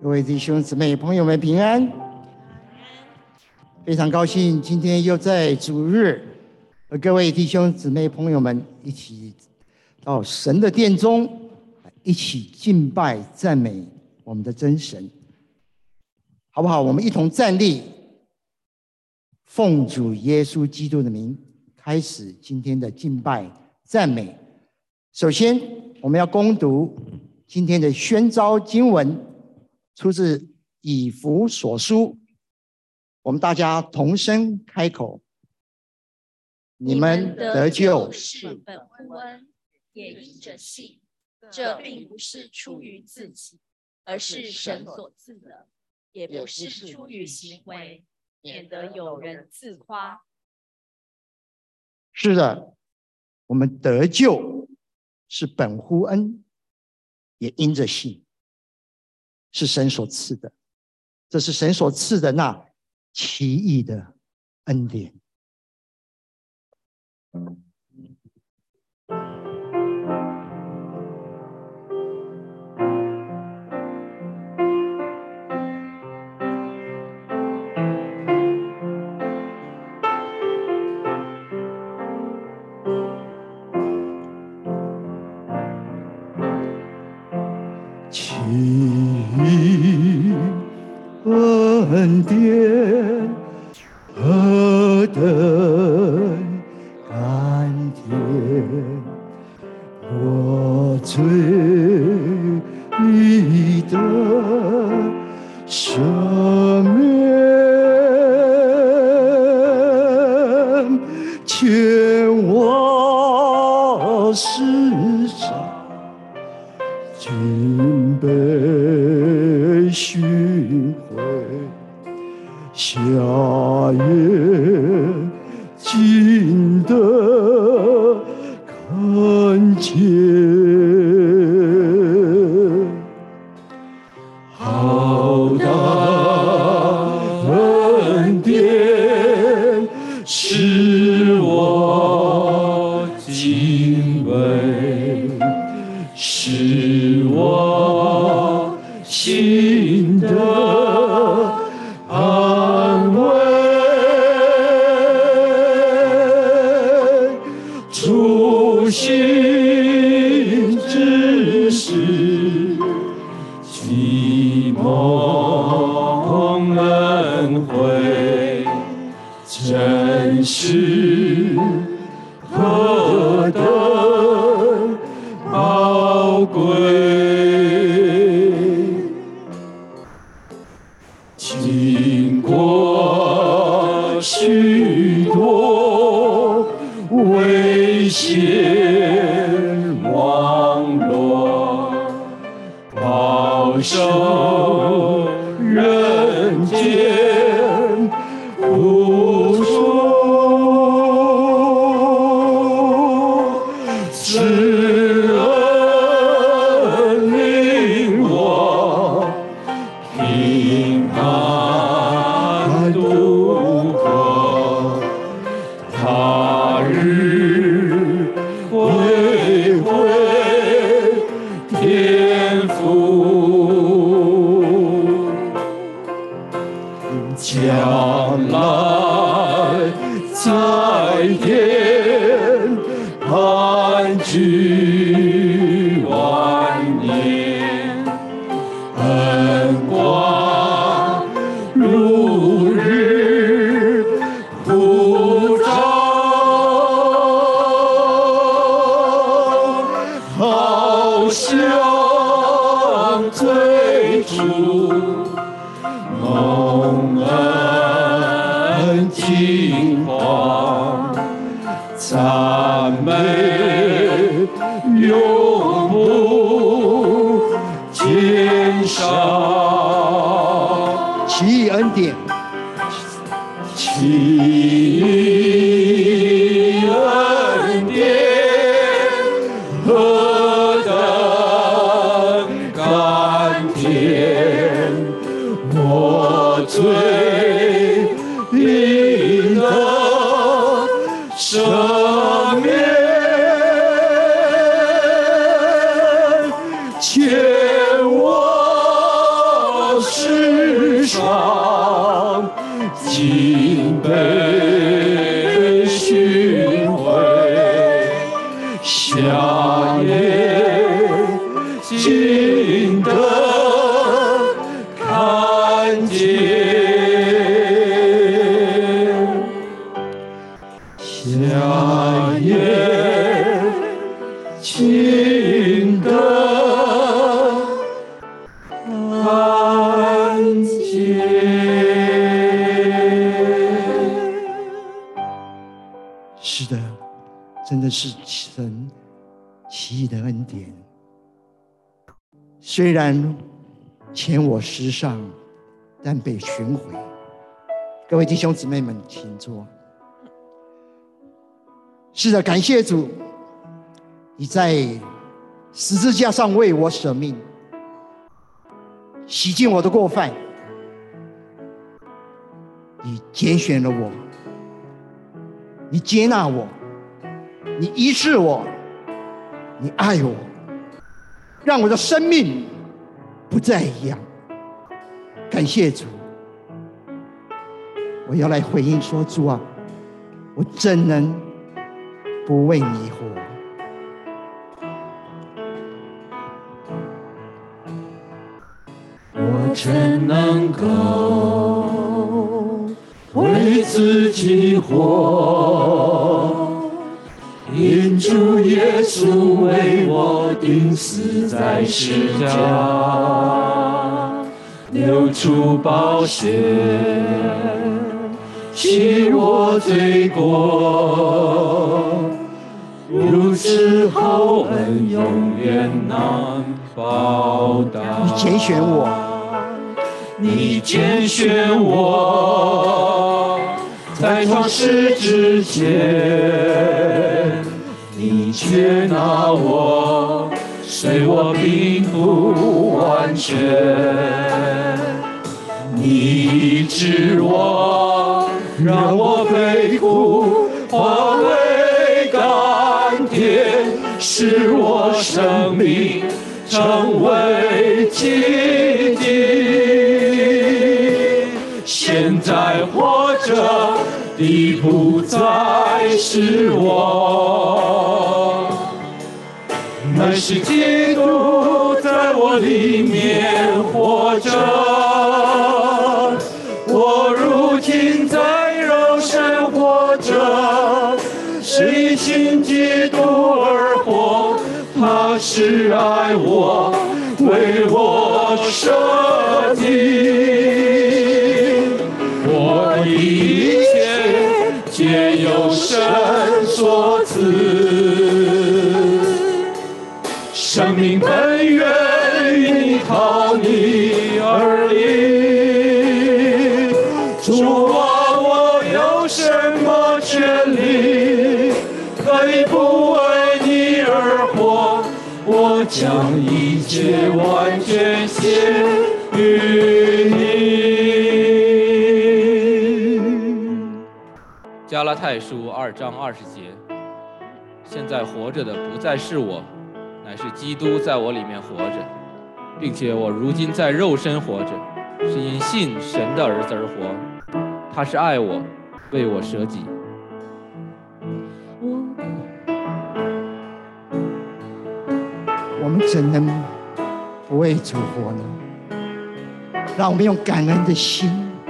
各位弟兄姊妹、朋友们平安！非常高兴今天又在主日和各位弟兄姊妹、朋友们一起到神的殿中，一起敬拜赞美我们的真神，好不好？我们一同站立，奉主耶稣基督的名，开始今天的敬拜赞美。首先，我们要攻读今天的宣召经文，出自以弗所书。我们大家同声开口：你们得救是本乎恩，也因着信。这并不是出于自己，而是神所赐的；也不是出于行为，免得有人自夸。 是的，我们得救是本乎恩，也因着信，是神所赐的。这是神所赐的那奇异的恩典。奇异恩典何等甘甜，我罪已得赦免，前往世上尽被寻回，下也尽得看见，好大恩典使我敬畏，使我心得安慰。初心之时，启蒙恩惠，真是何等宝贵！经过许多危险网络，饱受人间苦楚，慈恩令我平安度过，他日回归天父，将来在天安居万年，恩光如日普照，好像最初蒙恩金黄，赞美永不减少。奇异恩典，奇异恩典何等甘甜，我罪应得赦免，前我夏夜清灯安歇。 是的，真的是神奇异的恩典。虽然遣我世上，但被寻回。各位弟兄姊妹们，请坐。是的，感谢主，你在十字架上为我舍命，洗净我的过犯。你拣选了我，你接纳我，你医治我，你爱我，让我的生命不再一样。感谢主，我要来回应说：主啊，我怎能不为你活？ 我怎能够为自己活？因主耶稣为我钉死在十字架，流出宝血，洗我罪过。如此厚恩永远难报答。 你拣选我， 你拣选我，在创世之前，你接纳我，虽我并不完全。你医治我，让我被苦化为甘甜，使我生命成为奇迹。现在活着的不再是我，乃是基督在我里面活着。我如今在肉身活着，是因信基督而活。他是爱我，为我舍己。我的一切皆由神所赐，生命本源依靠你而立。主啊，我有什么权利可以不为你而活？我将一切完全献于你。 加拉太书2章20节，现在活着的不再是我，乃是基督在我里面活着，并且我如今在肉身活着，是因信神的儿子而活。他是爱我，为我舍己。 我们怎能不为主活呢？让我们用感恩的心，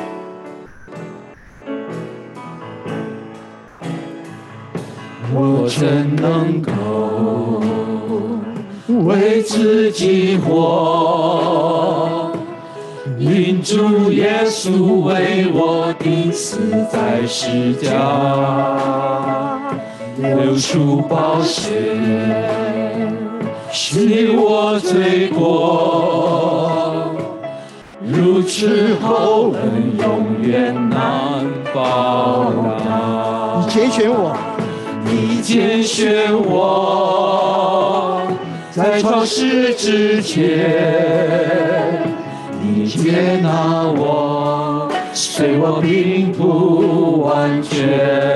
我怎能够为自己活？因主耶稣为我钉死在十字架，流出宝血，洗我罪过。如此厚恩永远难报答。 你拣选我， 你拣选我，在创世之前，你接纳我，虽我并不完全。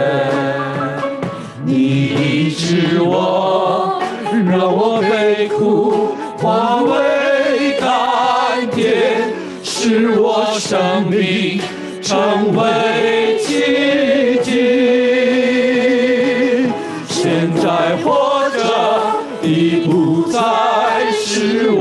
你医治我，让我被苦化为甘甜，使我生命成为奇迹。现在活着的不再是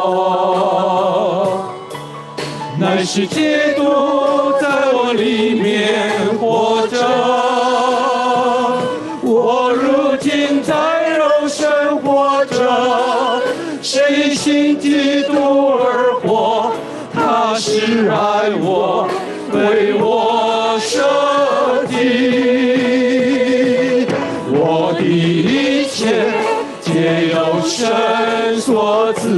我，乃是基督在我里面活着。 基督而活，他是爱我，为我舍己。我的一切皆由神所赐，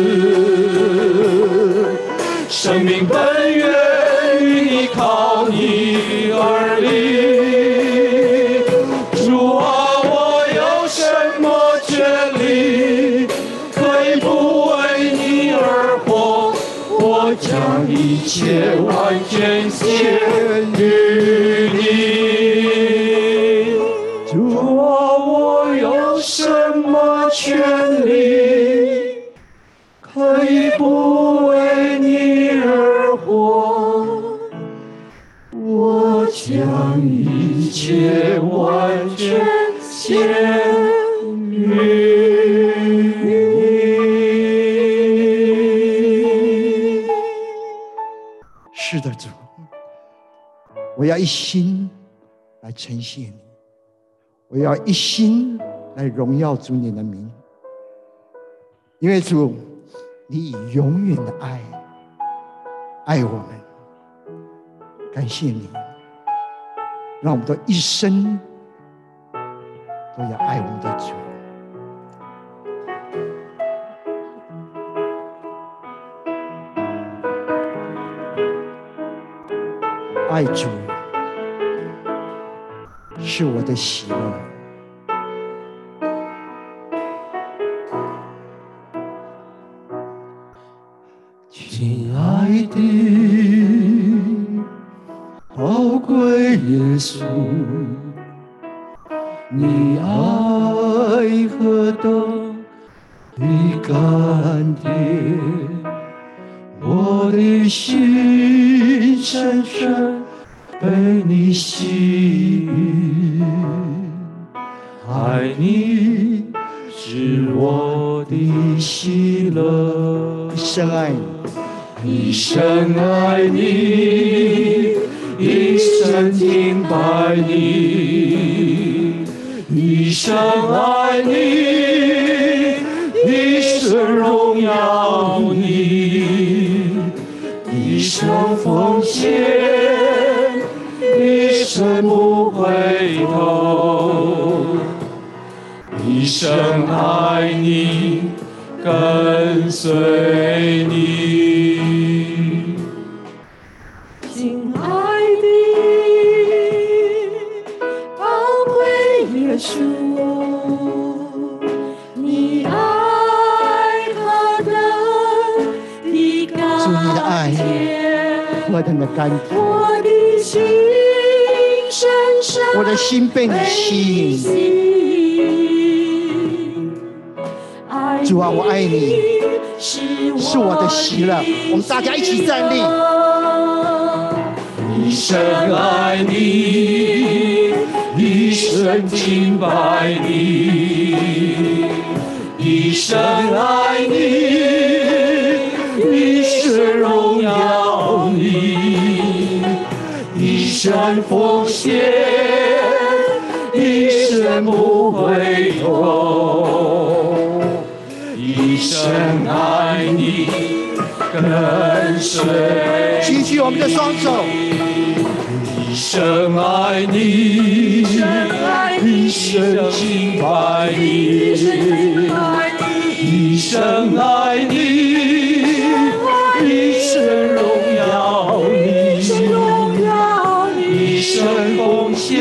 生命本源于依靠你而立。主啊，我有什么权利可以不为你而活？我将一切完全献于你。主啊，我有什么权利可以不为你而活？我将一切完全献于你。 是的，主，我要一心来呈现你，我要一心来荣耀主你的名，因为主，你以永远的爱爱我们。感谢你，让我们的一生都要爱我们的主。爱主是我的喜乐。 亲爱的宝贵耶稣，你爱何等的甘甜，我的心深深被你吸引，爱你是我的喜乐， 一生爱你， 一生爱你，一生敬拜你，一生爱你，一生荣耀你，一生奉献，一生不回头，一生爱你，跟随你。亲爱的宝贵耶稣，你爱何等的甘主你的爱甜， 何等的甘甜， 我的心深深我的心被你吸引。主啊，我爱你，是我的喜乐。我们大家一起站立。 一生爱你，一生敬拜你，一生爱你，一生荣耀你，一生奉献，一生不回头，一生爱你，跟随。 举起我们的双手， 一生爱你，一生敬拜你，一生爱你，一生荣耀你，一生奉献，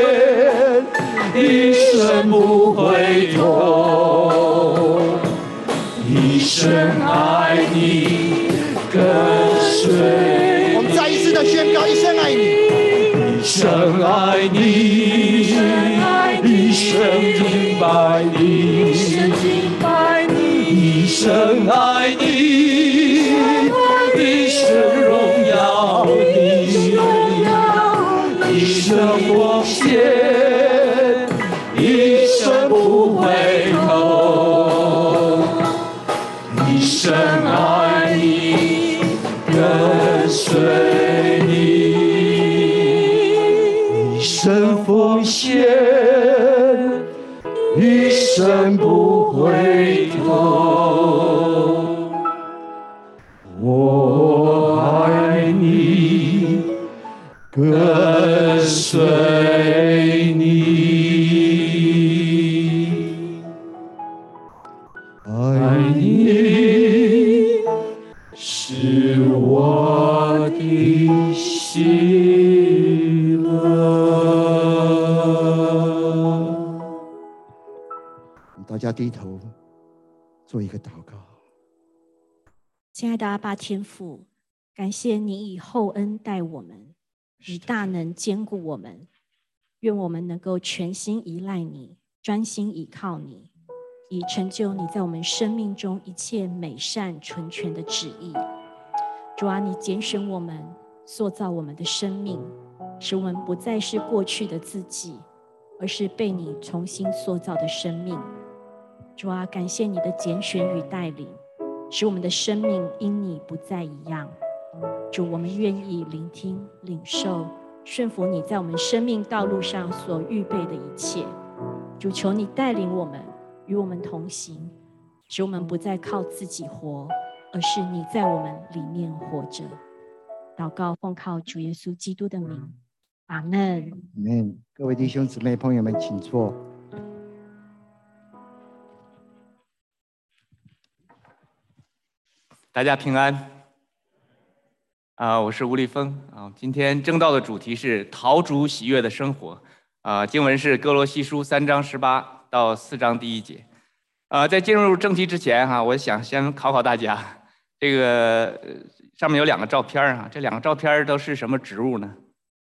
一生不回头，一生爱你，跟随。 我们再一次的宣告：一生爱你， 一生爱你，一生敬拜你，一生爱你，一生荣耀你，一生奉献，一生不回头，一生爱你，跟随你。一生奉献，一生不回头。 大家低头做一个祷告。 亲爱的阿爸天父，感谢你以厚恩待我们，以大能坚固我们。愿我们能够全心依赖你，专心倚靠你，以成就你在我们生命中一切美善纯全的旨意。主啊，你拣选我们，塑造我们的生命，使我们不再是过去的自己，而是被你重新塑造的生命。主啊，感谢你的拣选与带领，使我们的生命因你不再一样。主，我们愿意聆听、领受、顺服你在我们生命道路上所预备的一切。主，求你带领我们，与我们同行，使我们不再靠自己活，而是你在我们里面活着。祷告奉靠主耶稣基督的名，阿们。 阿们。各位弟兄姊妹朋友们，请坐。 大家平安。我是吴立峰啊。今天正道的主题是讨主喜悦的生活经文是哥罗西书3章18到4章第1节。在进入正题之前我想先考考大家，这个上面有2个照片这2个照片都是什么植物呢？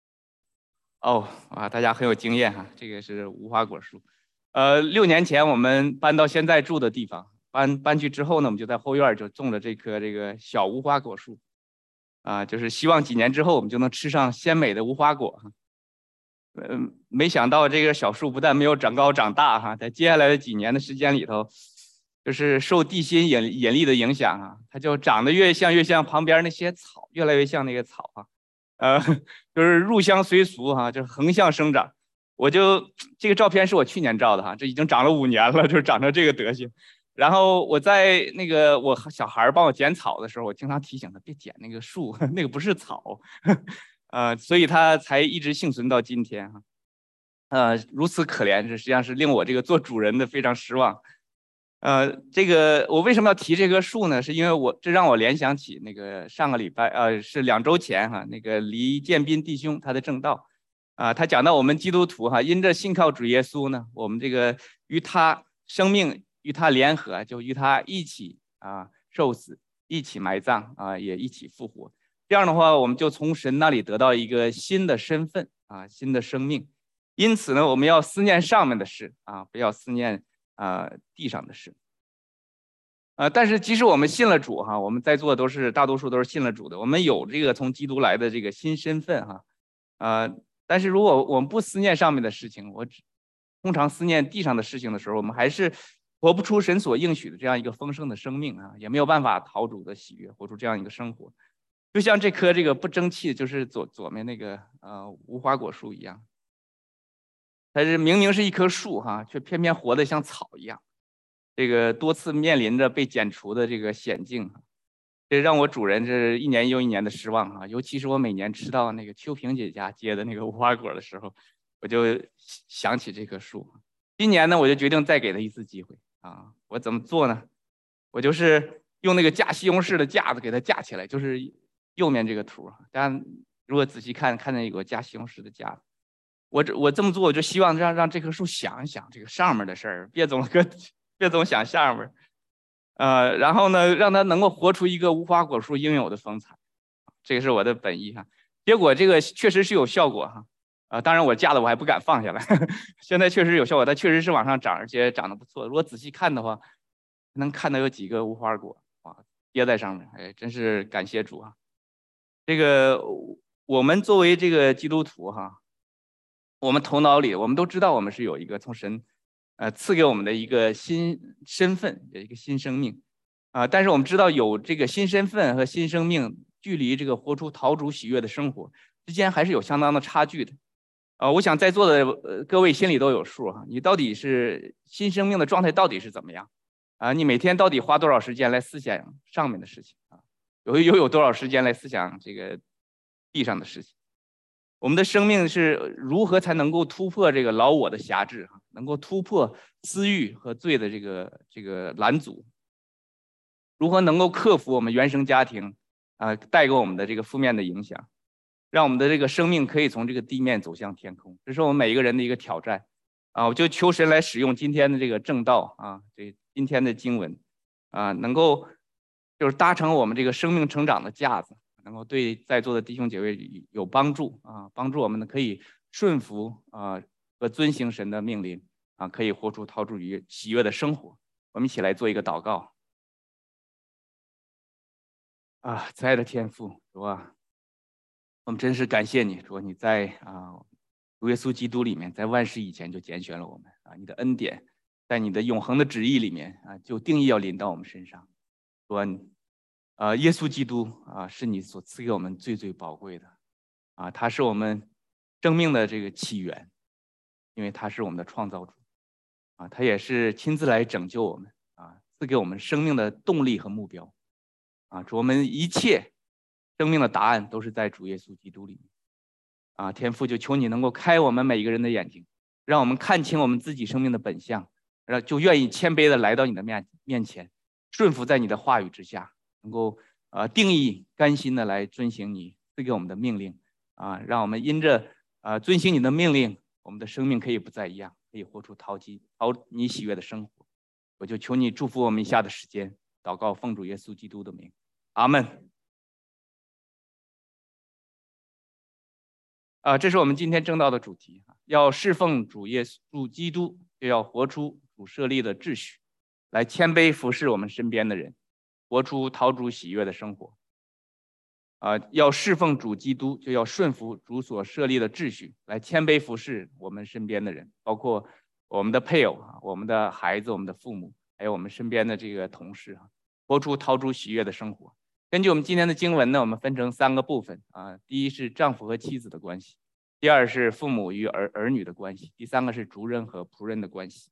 大家很有经验这个是无花果树。6年前我们搬到现在住的地方，搬去之后呢，我们就在后院就种了这棵小无花果树就是希望几年之后我们就能吃上鲜美的无花果没想到这个小树不但没有长高长大在接下来的几年的时间里头，就是受地心引力的影响它就长得越像旁边那些草，越来越像那个草就是入乡随俗就是横向生长。这个照片是我去年照的这已经长了5年了，就是长成这个德行。然后我在我小孩帮我剪草的时候，我经常提醒他别剪那个树，那个不是草，所以他才一直幸存到今天如此可怜，这实际上是令我这个做主人的非常失望。我为什么要提这棵树呢？是因为这让我联想起上个礼拜是2周前黎建斌弟兄他的正道他讲到我们基督徒因着信靠主耶稣呢，我们这个与他生命与他联合，就与他一起受死，一起埋葬也一起复活。这样的话，我们就从神那里得到一个新的身份新的生命。因此呢，我们要思念上面的事不要思念地上的事。但是即使我们信了主我们在座大多数都是信了主的，我们有这个从基督来的这个新身份但是如果我们不思念上面的事情，通常思念地上的事情的时候，我们还是活不出神所应许的这样一个丰盛的生命也没有办法讨主的喜悦，活出这样一个生活。就像这棵不争气，就是左面无花果树一样，它是明明是一棵树却偏偏活得像草一样，多次面临着被剪除的这个险境这让我主人这1年又1年的失望尤其是我每年吃到秋萍姐家结的无花果的时候，我就想起这棵树。今年呢，我就决定再给他一次机会我怎么做呢？我就是用架西红柿的架子给它架起来，就是右面这个图大家如果仔细看见有个架西红柿的架子，我这么做，我就希望让这棵树想一想这个上面的事儿，别总想下面然后呢，让它能够活出一个无花果树应有的风采，这个是我的本意结果这个确实是有效果当然我架子我还不敢放下来现在确实有效果，它确实是往上涨，而且长得不错。如果仔细看的话，能看到有几个无花果跌在上面，真是感谢主我们作为这个基督徒我们头脑里我们都知道我们是有一个从神赐给我们的一个新身份，有一个新生命但是我们知道有这个新身份和新生命距离这个活出讨主喜悦的生活之间还是有相当的差距的我想在座的各位心里都有数你到底是新生命的状态到底是怎么样你每天到底花多少时间来思想上面的事情有多少时间来思想这个地上的事情？我们的生命是如何才能够突破这个老我的辖制能够突破私欲和罪的这个拦阻？如何能够克服我们原生家庭带给我们的这个负面的影响，让我们的这个生命可以从这个地面走向天空？这是我们每一个人的一个挑战我就求神来使用今天的这个正道啊，这今天的经文啊，能够就是搭成我们这个生命成长的架子，能够对在座的弟兄姐妹有帮助啊，帮助我们呢可以顺服啊和遵行神的命令啊，可以活出讨主于喜悦的生活。我们一起来做一个祷告啊，慈爱的天父，主啊，我们真是感谢你，主，你在主耶稣基督里面，在万事以前就拣选了我们啊，你的恩典在你的永恒的旨意里面啊，就定义要临到我们身上。主啊，耶稣基督啊，是你所赐给我们最最宝贵的啊，他是我们生命的这个起源，因为他是我们的创造主啊，他也是亲自来拯救我们啊，赐给我们生命的动力和目标啊，主，我们一切生命的答案都是在主耶稣基督里面啊，天父就求你能够开我们每一个人的眼睛，让我们看清我们自己生命的本相，就愿意谦卑的来到你的面前，顺服在你的话语之下，能够定义甘心的来遵行你赐给我们的命令啊，让我们因着遵行你的命令，我们的生命可以不再一样，可以活出讨你喜悦的生活。我就求你祝福我们以下的时间，祷告奉主耶稣基督的名，阿们。这是我们今天正道的主题，要侍奉主基督，就要活出主设立的秩序，来谦卑服侍我们身边的人，活出讨主喜悦的生活。要侍奉主基督，就要顺服主所设立的秩序，来谦卑服侍我们身边的人，包括我们的配偶、我们的孩子、我们的父母，还有我们身边的这个同事，活出讨主喜悦的生活。根据我们今天的经文呢，我们分成3个部分啊。第一是丈夫和妻子的关系，第二是父母与儿女的关系，第3个是主人和仆人的关系。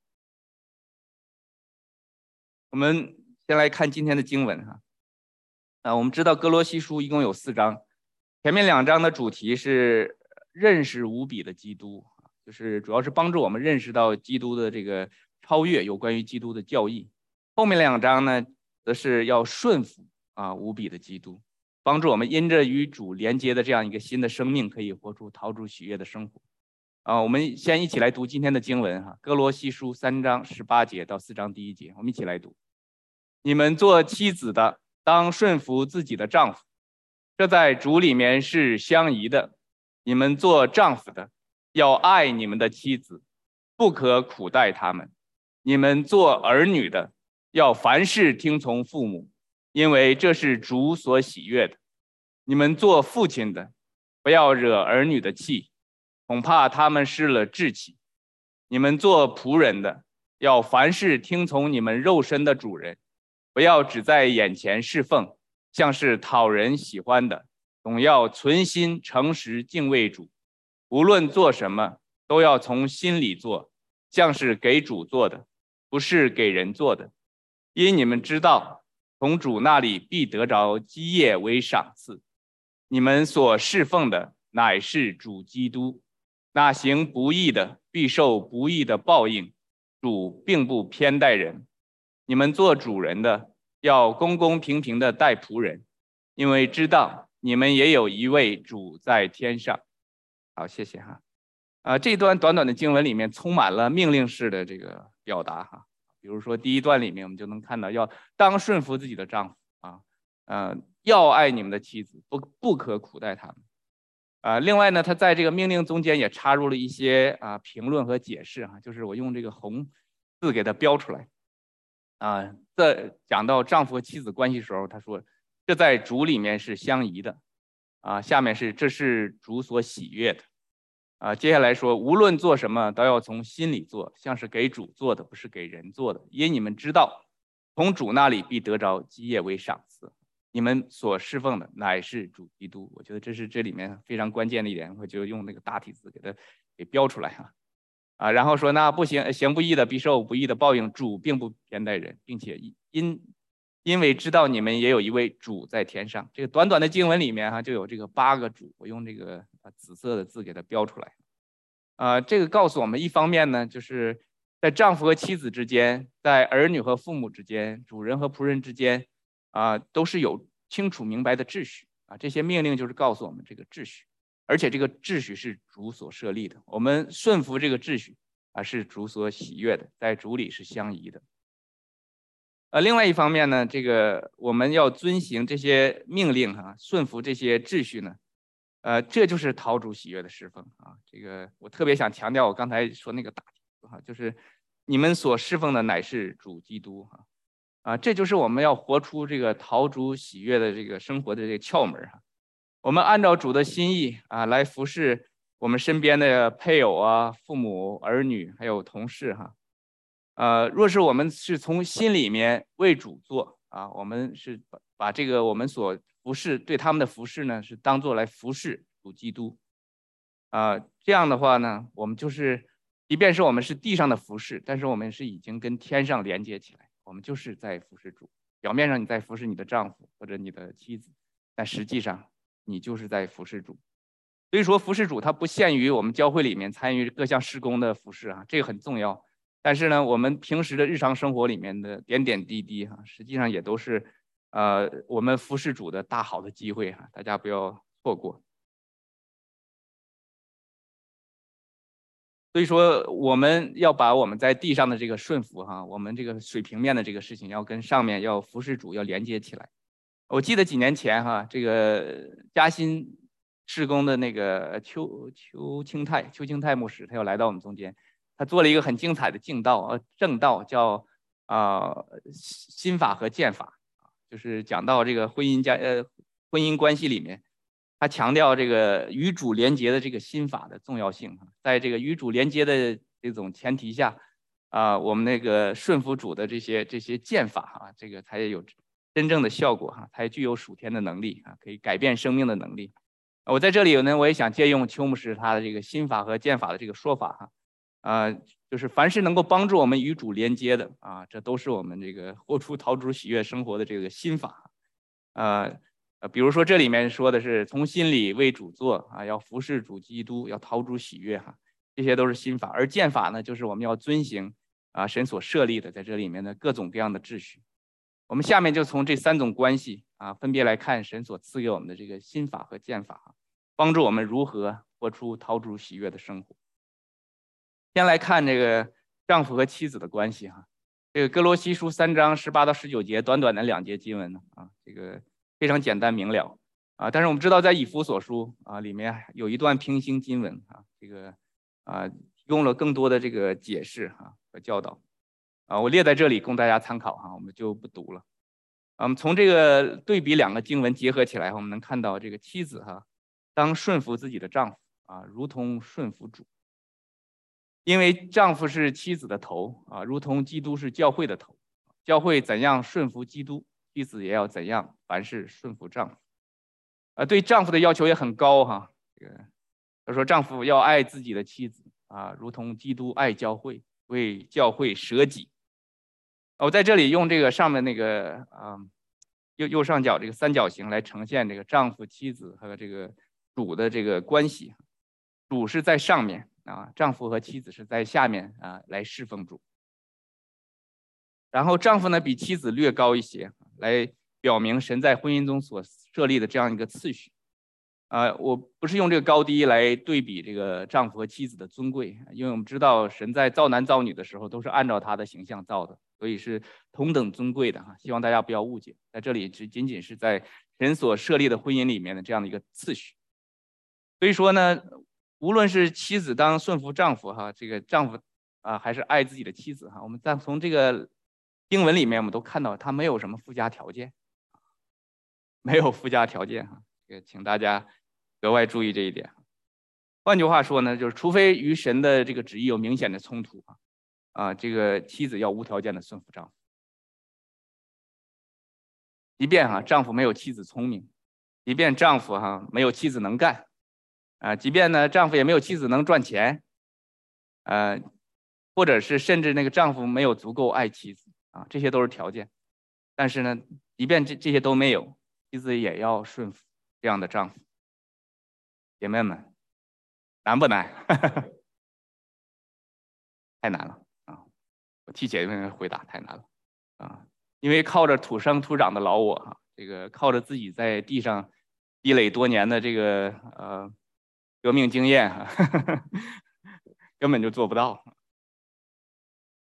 我们先来看今天的经文我们知道哥罗西书一共有4章，前面2章的主题是认识无比的基督，就是主要是帮助我们认识到基督的这个超越，有关于基督的教义。后面2章呢，则是要顺服无比的基督，帮助我们因着与主连接的这样一个新的生命，可以活出讨主喜悦的生活。我们先一起来读今天的经文哥罗西书3章18节到4章第1节，我们一起来读。你们做妻子的，当顺服自己的丈夫，这在主里面是相宜的。你们做丈夫的，要爱你们的妻子，不可苦待他们。你们做儿女的，要凡事听从父母，因为这是主所喜悦的。你们做父亲的，不要惹儿女的气，恐怕他们失了志气。你们做仆人的，要凡事听从你们肉身的主人，不要只在眼前侍奉，像是讨人喜欢的，总要存心诚实敬畏主。无论做什么，都要从心里做，像是给主做的，不是给人做的。因你们知道，从主那里必得着基业为赏赐。你们所侍奉的乃是主基督，那行不义的必受不义的报应。主并不偏待人。你们做主人的，要公公平平的待仆人，因为知道你们也有一位主在天上。好，谢谢这段短短的经文里面充满了命令式的这个表达比如说第1段里面我们就能看到，要当顺服自己的丈夫要爱你们的妻子，不可苦待他们另外呢，他在这个命令中间也插入了一些评论和解释就是我用这个红字给它标出来在讲到丈夫和妻子关系的时候，他说这在主里面是相宜的下面是这是主所喜悦的接下来说无论做什么都要从心里做，像是给主做的，不是给人做的。因你们知道从主那里必得着基业为赏赐。你们所侍奉的乃是主基督。我觉得这是这里面非常关键的一点，我就用那个大体字给它给标出来然后说那不行不义的必受不义的报应。主并不偏待人，并且因为知道你们也有一位主在天上。这个短短的经文里面就有这个8个主，我用这个紫色的字给它标出来这个告诉我们，一方面呢，就是在丈夫和妻子之间，在儿女和父母之间，主人和仆人之间都是有清楚明白的秩序这些命令就是告诉我们这个秩序，而且这个秩序是主所设立的。我们顺服这个秩序， 是主所喜悦的，在主里是相宜的。另外一方面呢，这个我们要遵行这些命令顺服这些秩序呢，这就是讨主喜悦的侍奉啊。这个我特别想强调，我刚才说那个大题就是你们所侍奉的乃是主基督这就是我们要活出这个讨主喜悦的这个生活的这个窍门我们按照主的心意来服侍我们身边的配偶父母、儿女还有同事若是我们是从心里面为主做我们是把这个我们所服侍对他们的服侍呢，是当作来服侍主基督这样的话呢，我们就是即便是我们是地上的服侍，但是我们是已经跟天上连接起来，我们就是在服侍主。表面上你在服侍你的丈夫或者你的妻子，但实际上你就是在服侍主。所以说服侍主它不限于我们教会里面参与各项事工的服侍这个很重要。但是呢，我们平时的日常生活里面的点点滴滴实际上也都是我们服侍主的大好的机会大家不要错过。所以说我们要把我们在地上的这个顺服我们这个水平面的这个事情要跟上面要服侍主要连接起来。我记得几年前这个嘉兴事工的那个邱清泰牧师，他要来到我们中间。他做了一个很精彩的正道，叫心法和剑法，就是讲到这个婚姻关系里面，他强调这个与主连结的这个心法的重要性。在这个与主连接的这种前提下我们那个顺服主的这些剑法这个才有真正的效果才具有属天的能力可以改变生命的能力。我在这里呢，我也想借用邱牧师他的这个心法和剑法的这个说法就是凡是能够帮助我们与主连接的这都是我们这个活出讨主喜悦生活的这个心法比如说这里面说的是从心里为主做要服侍主基督，要讨主喜悦这些都是心法。而剑法呢，就是我们要遵行神所设立的在这里面的各种各样的秩序。我们下面就从这3种关系分别来看神所赐给我们的这个心法和剑法帮助我们如何活出讨主喜悦的生活。先来看这个丈夫和妻子的关系这个哥罗西书3章18到19节，短短的2节经文这个非常简单明了但是我们知道在以弗所书里面有一段平行经文这个提供了更多的这个解释和教导我列在这里供大家参考我们就不读了。从这个对比2个经文结合起来，我们能看到这个妻子当顺服自己的丈夫如同顺服主。因为丈夫是妻子的头如同基督是教会的头，教会怎样顺服基督，妻子也要怎样凡事顺服丈夫对丈夫的要求也很高他说丈夫要爱自己的妻子如同基督爱教会，为教会舍己。我在这里用这个上面那个右上角这个三角形来呈现这个丈夫、妻子和这个主的这个关系。主是在上面丈夫和妻子是在下面来侍奉主。然后丈夫呢比妻子略高一些，来表明神在婚姻中所设立的这样一个次序。我不是用这个高低来对比这个丈夫和妻子的尊贵，因为我们知道神在造男造女的时候都是按照他的形象造的，所以是同等尊贵的希望大家不要误解，在这里只仅仅是在神所设立的婚姻里面的这样的一个次序。所以说呢，无论是妻子当顺服丈夫这个丈夫还是爱自己的妻子我们在从这个经文里面我们都看到他没有什么附加条件，没有附加条件这个请大家格外注意这一点。换句话说呢，就是除非与神的这个旨意有明显的冲突这个妻子要无条件的顺服丈夫。即便丈夫没有妻子聪明，即便丈夫没有妻子能干即便呢丈夫也没有妻子能赚钱或者是甚至那个丈夫没有足够爱妻子这些都是条件。但是呢即便这些都没有，妻子也要顺服这样的丈夫。姐妹们，难不难？太难了我替姐妹们回答，太难了因为靠着土生土长的老我这个靠着自己在地上积累多年的这个革命经验根本就做不到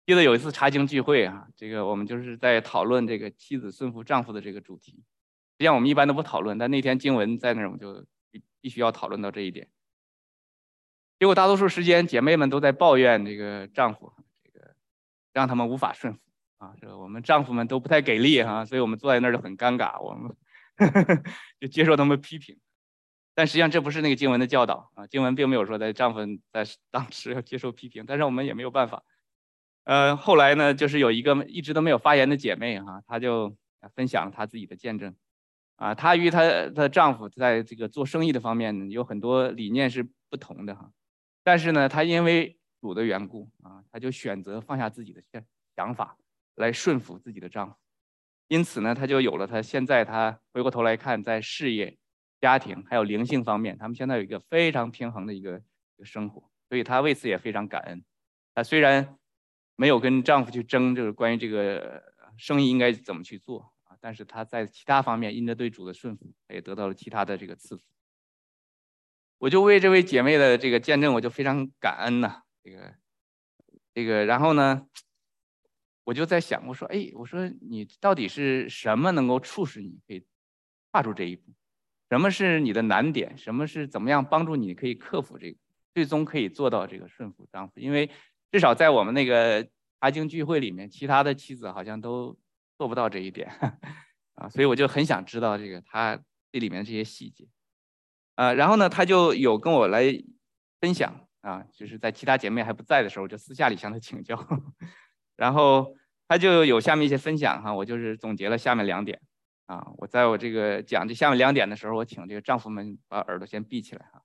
记得有一次查经聚会啊，这个我们就是在讨论这个妻子顺服丈夫的这个主题。实际上我们一般都不讨论，但那天经文在那儿，我们就必须要讨论到这一点。结果大多数时间姐妹们都在抱怨这个丈夫，这个让他们无法顺服啊，这我们丈夫们都不太给力哈，所以我们坐在那儿就很尴尬，我们就接受他们批评。但实际上这不是那个经文的教导啊，经文并没有说在丈夫在当时要接受批评，但是我们也没有办法。后来呢，就是有一个一直都没有发言的姐妹哈，她就分享了她自己的见证啊，她与她的丈夫在这个做生意的方面呢，有很多理念是不同的哈，但是呢，她因为主的缘故啊，她就选择放下自己的想法来顺服自己的丈夫，因此呢，她就有了她现在她回过头来看，在事业、家庭还有灵性方面，他们现在有一个非常平衡的一个生活，所以她为此也非常感恩。她虽然没有跟丈夫去争，就是关于这个生意应该怎么去做啊，但是她在其他方面因着对主的顺服，也得到了其他的这个赐福。我就为这位姐妹的这个见证，我就非常感恩呐。然后呢，我就在想，我说你到底是什么能够促使你可以跨出这一步？什么是你的难点？什么是怎么样帮助你可以克服这个，最终可以做到这个顺服丈夫？因为至少在我们那个查经聚会里面，其他的妻子好像都做不到这一点啊，所以我就很想知道这个他这里面这些细节。然后呢，他就有跟我来分享啊，就是在其他姐妹还不在的时候，就私下里向他请教。然后他就有下面一些分享哈，我就是总结了下面2点啊。我在我这个讲这下面2点的时候，我请这个丈夫们把耳朵先闭起来哈，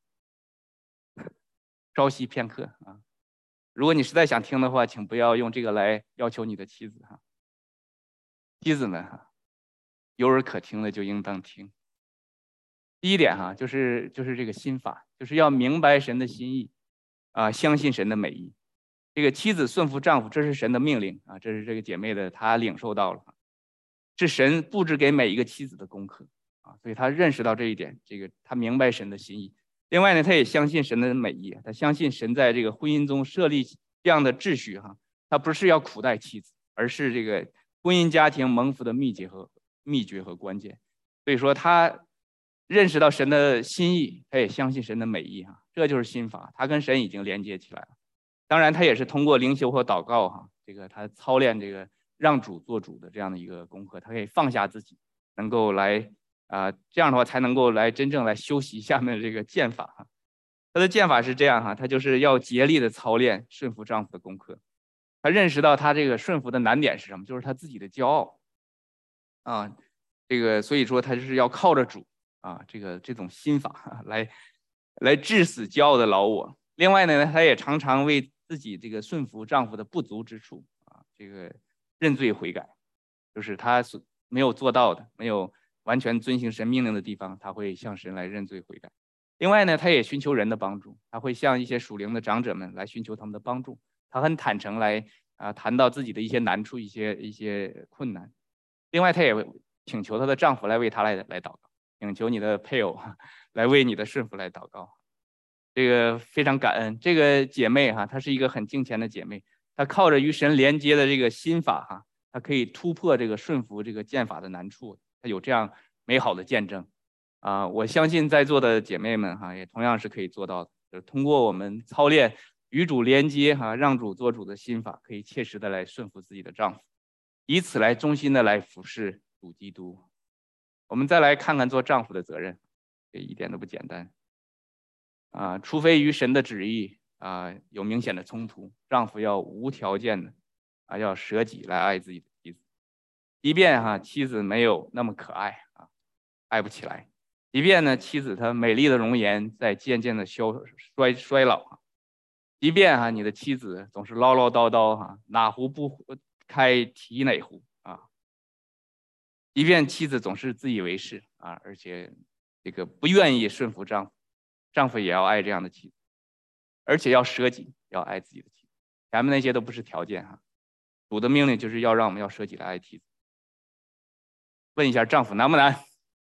稍息片刻啊。如果你实在想听的话，请不要用这个来要求你的妻子哈。妻子们哈，有耳可听的就应当听。第一点哈，就是这个心法，就是要明白神的心意啊，相信神的美意。这个妻子顺服丈夫，这是神的命令啊，这是这个姐妹的她领受到了，是神布置给每一个妻子的功课啊，所以她认识到这一点，这个她明白神的心意。另外呢，她也相信神的美意，她相信神在这个婚姻中设立这样的秩序哈，她不是要苦待妻子，而是这个婚姻家庭蒙福的秘诀和关键。所以说她认识到神的心意，他也相信神的美意哈，这就是心法，他跟神已经连接起来了。当然，他也是通过灵修和祷告哈，这个他操练这个让主做主的这样的一个功课，他可以放下自己，能够来这样的话才能够来真正来修习下面的这个剑法哈。他的剑法是这样哈，他就是要竭力的操练顺服丈夫的功课。他认识到他这个顺服的难点是什么，就是他自己的骄傲啊，这个所以说他就是要靠着主。啊，这种心法来致死骄傲的老我。另外呢，她也常常为自己这个顺服丈夫的不足之处啊，这个认罪悔改，就是她所没有做到的，没有完全遵行神命令的地方，她会向神来认罪悔改。另外呢，她也寻求人的帮助，她会向一些属灵的长者们来寻求他们的帮助，她很坦诚来谈到自己的一些难处、一些困难。另外，她也请求她的丈夫来为她来祷告。请求你的配偶来为你的顺服来祷告，这个非常感恩。这个姐妹哈，她是一个很敬虔的姐妹，她靠着与神连接的这个心法哈，她可以突破这个顺服这个剑法的难处，她有这样美好的见证啊！我相信在座的姐妹们哈，也同样是可以做到的，就是通过我们操练与主连接哈，让主做主的心法，可以切实的来顺服自己的丈夫，以此来忠心的来服侍主基督。我们再来看看做丈夫的责任，这一点都不简单啊！除非与神的旨意有明显的冲突，丈夫要无条件的要舍己来爱自己的妻子，即便妻子没有那么可爱爱不起来，即便呢妻子她美丽的容颜在渐渐的衰老即便你的妻子总是唠唠叨叨哪壶不开提哪壶即便妻子总是自以为是而且这个不愿意顺服丈夫，丈夫也要爱这样的妻子，而且要舍己，要爱自己的妻子。前面那些都不是条件主的命令就是要让我们要舍己来爱妻子。问一下丈夫难不难？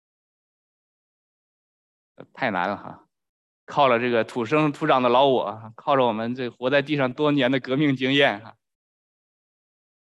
太难了靠了这个土生土长的老我，靠着我们这活在地上多年的革命经验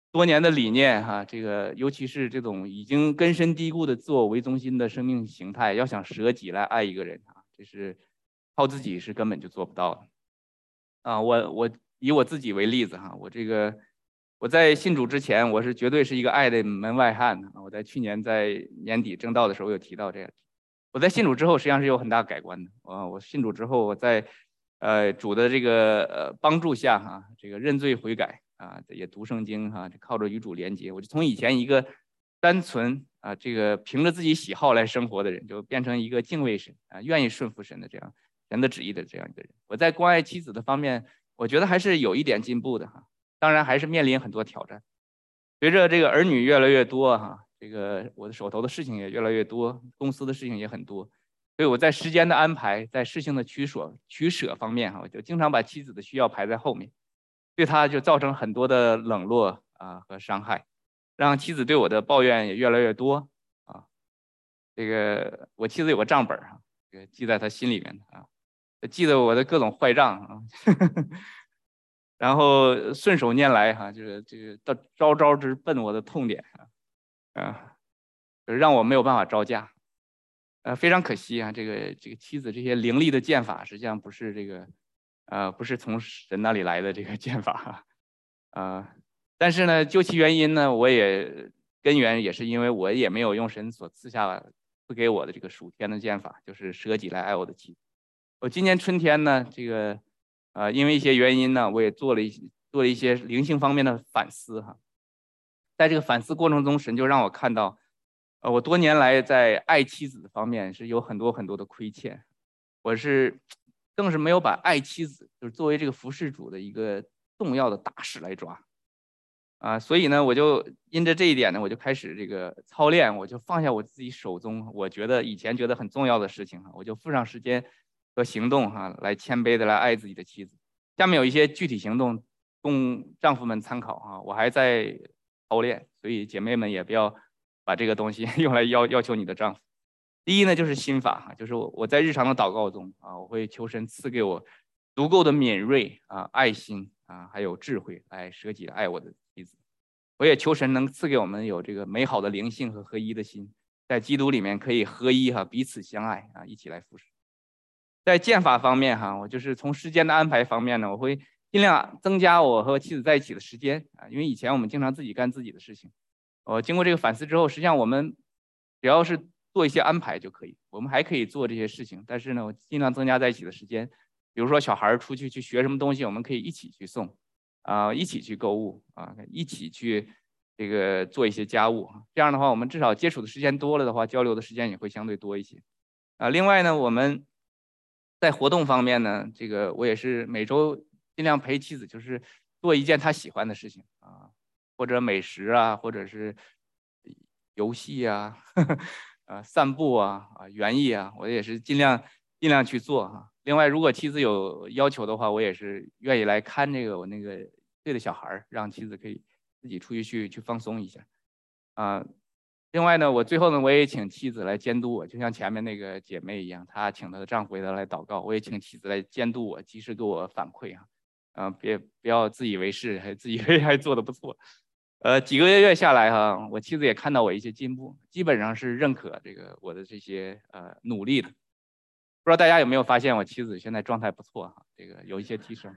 多年的理念哈，这个尤其是这种已经根深蒂固的自我为中心的生命形态，要想舍己来爱一个人啊，这是靠自己是根本就做不到的。啊，我以我自己为例子哈，我在信主之前，我是绝对是一个爱的门外汉啊。我在去年在年底正道的时候有提到这样。我在信主之后，实际上是有很大改观的。我信主之后，我在主的这个帮助下哈，这个认罪悔改啊，也读圣经哈，靠着与主连接，我就从以前一个单纯啊这个凭着自己喜好来生活的人，就变成一个敬畏神啊，愿意顺服神的这样神的旨意的这样一个人。我在关爱妻子的方面，我觉得还是有一点进步的哈，当然还是面临很多挑战。随着这个儿女越来越多哈，这个我的手头的事情也越来越多，公司的事情也很多，所以我在时间的安排，在事情的取舍方面哈，我就经常把妻子的需要排在后面，对她就造成很多的冷落啊和伤害，让妻子对我的抱怨也越来越多啊。这个我妻子有个账本哈，这个记在她心里面的啊，记得我的各种坏账啊。然后顺手拈来哈，就是这个招招之奔我的痛点啊，让我没有办法招架，非常可惜啊，这个妻子这些凌厉的剑法，实际上不是这个，不是从神那里来的这个剑法啊，但是呢，究其原因呢，根源也是因为我也没有用神所赐给我的这个属天的剑法，就是舍己来爱我的妻子。我今年春天呢，这个。因为一些原因呢，我也做了一些灵性方面的反思哈。在这个反思过程中，神就让我看到，我多年来在爱妻子的方面是有很多很多的亏欠，我更是没有把爱妻子就是作为这个服侍主的一个重要的大事来抓啊，所以呢，我就因着这一点呢，我就开始这个操练，我就放下我自己手中我以前觉得很重要的事情，我就付上时间和行动哈，来谦卑的来爱自己的妻子。下面有一些具体行动供丈夫们参考啊，我还在操练，所以姐妹们也不要把这个东西用来要求你的丈夫。第一呢，就是心法哈，就是我在日常的祷告中啊，我会求神赐给我足够的敏锐啊、爱心啊，还有智慧来舍己爱我的妻子。我也求神能赐给我们有这个美好的灵性和合一的心，在基督里面可以合一哈，彼此相爱啊，一起来服侍。在剑法方面哈，我就是从时间的安排方面呢，我会尽量增加我和妻子在一起的时间啊，因为以前我们经常自己干自己的事情。我经过这个反思之后，实际上我们只要是做一些安排就可以，我们还可以做这些事情，但是呢，我尽量增加在一起的时间。比如说小孩出去学什么东西，我们可以一起去送啊，一起去购物啊，一起去这个做一些家务。这样的话，我们至少接触的时间多了的话，交流的时间也会相对多一些啊。另外呢，我们在活动方面呢，这个我也是每周尽量陪妻子，就是做一件她喜欢的事情啊，或者美食啊，或者是游戏啊，散步啊，园艺啊，我也是尽量去做哈。另外，如果妻子有要求的话，我也是愿意来看我那个对的小孩，让妻子可以自己出去放松一下啊。另外呢，最后呢，我也请妻子来监督我，就像前面那个姐妹一样，她请她的丈夫为她来祷告，我也请妻子来监督我，及时给我反馈啊，不要自以为是，还自以为还做得不错。几个月下来哈，我妻子也看到我一些进步，基本上是认可我的这些努力的。不知道大家有没有发现，我妻子现在状态不错哈，这个有一些提升。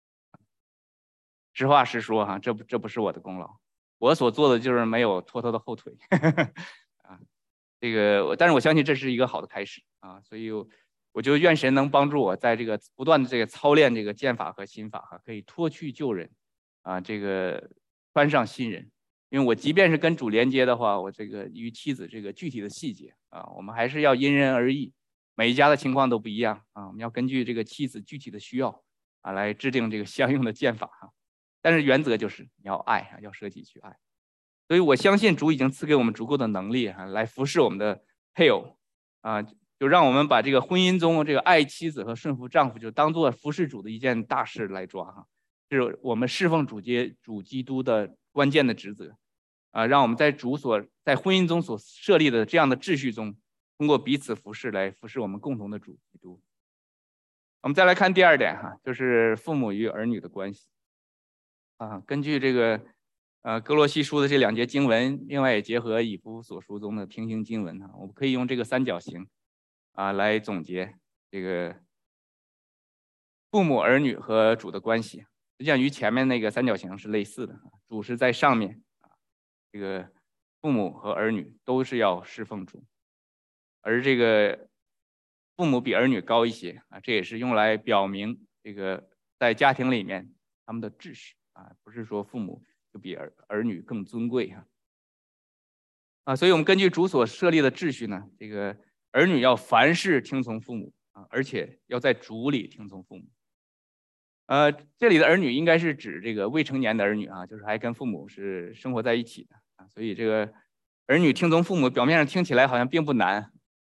实话实说哈，这不是我的功劳。我所做的就是没有拖她的后腿啊，但是我相信这是一个好的开始啊，所以我就愿神能帮助我在这个不断的操练这个剑法和心法哈，可以脱去旧人啊，穿上新人。因为我即便是跟主连接的话，我与妻子具体的细节啊，我们还是要因人而异，每一家的情况都不一样啊，我们要根据妻子具体的需要啊来制定相应的剑法哈。但是原则就是你要爱啊，要舍己去爱。所以我相信主已经赐给我们足够的能力啊，来服侍我们的配偶啊，就让我们把婚姻中爱妻子和顺服丈夫就当做服侍主的一件大事来抓哈，是我们侍奉主基督的关键的职责啊，让我们在婚姻中所设立的这样的秩序中，通过彼此服侍来服侍我们共同的主基督。我们再来看第二点哈，就是父母与儿女的关系。根据哥罗西书的这2节经文，另外也结合以弗所书中的平行经文我们可以用这个三角形来总结这个父母、儿女和主的关系。实际上与前面那个三角形是类似的，主是在上面这个父母和儿女都是要侍奉主，而这个父母比儿女高一些这也是用来表明这个在家庭里面他们的秩序不是说父母就比儿女更尊贵所以我们根据主所设立的秩序呢，这个儿女要凡事听从父母而且要在主里听从父母。这里的儿女应该是指这个未成年的儿女就是还跟父母是生活在一起的所以这个儿女听从父母，表面上听起来好像并不难。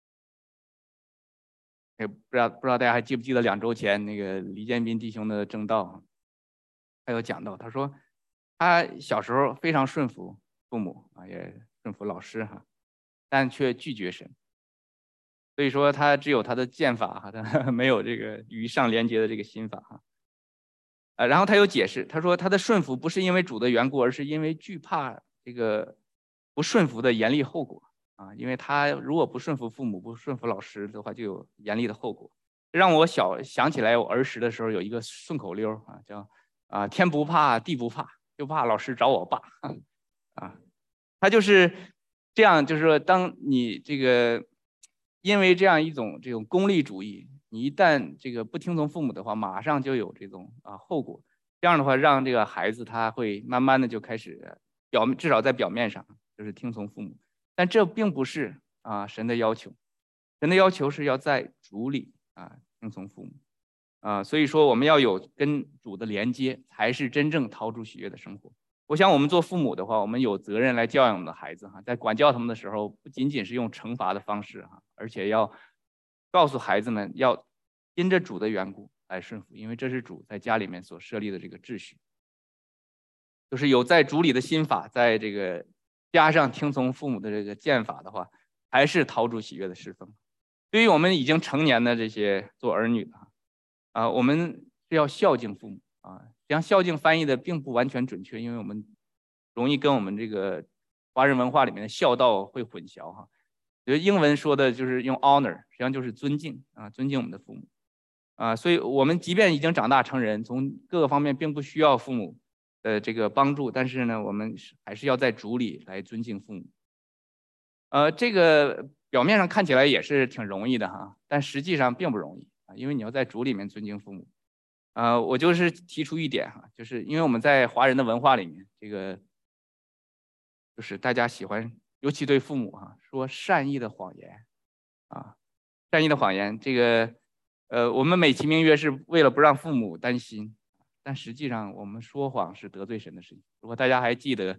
也不知道大家还记不记得2周前那个李建斌弟兄的正道，他有讲到，他说他小时候非常顺服父母也顺服老师但却拒绝神。所以说他只有他的剑法他没有这个与上连接的这个心法然后他有解释，他说他的顺服不是因为主的缘故，而是因为惧怕这个不顺服的严厉后果因为他如果不顺服父母、不顺服老师的话，就有严厉的后果。让我想起来我儿时的时候有一个顺口溜叫天不怕地不怕，就怕老师找我爸他就是这样，就是说当你这个因为这样一种这种功利主义，你一旦这个不听从父母的话，马上就有这种后果。这样的话，让这个孩子他会慢慢的就开始至少在表面上就是听从父母，但这并不是神的要求。神的要求是要在主里听从父母所以说我们要有跟主的连接，才是真正讨主喜悦的生活。我想我们做父母的话，我们有责任来教养我们的孩子在管教他们的时候，不仅仅是用惩罚的方式而且要告诉孩子们要因着主的缘故来顺服，因为这是主在家里面所设立的这个秩序，就是有在主里的心法，在这个加上听从父母的这个剑法的话，还是讨主喜悦的侍奉。对于我们已经成年的这些做儿女的我们是要孝敬父母实际上孝敬翻译的并不完全准确，因为我们容易跟我们这个华人文化里面的孝道会混淆觉得英文说的就是用 honor， 实际上就是尊敬尊敬我们的父母所以我们即便已经长大成人，从各个方面并不需要父母的这个帮助，但是呢，我们还是要在主里来尊敬父母这个表面上看起来也是挺容易的但实际上并不容易因为你要在主里面尊敬父母我就是提出一点就是因为我们在华人的文化里面，这个就是大家喜欢，尤其对父母说善意的谎言善意的谎言，这个我们美其名曰是为了不让父母担心，但实际上我们说谎是得罪神的事情。如果大家还记得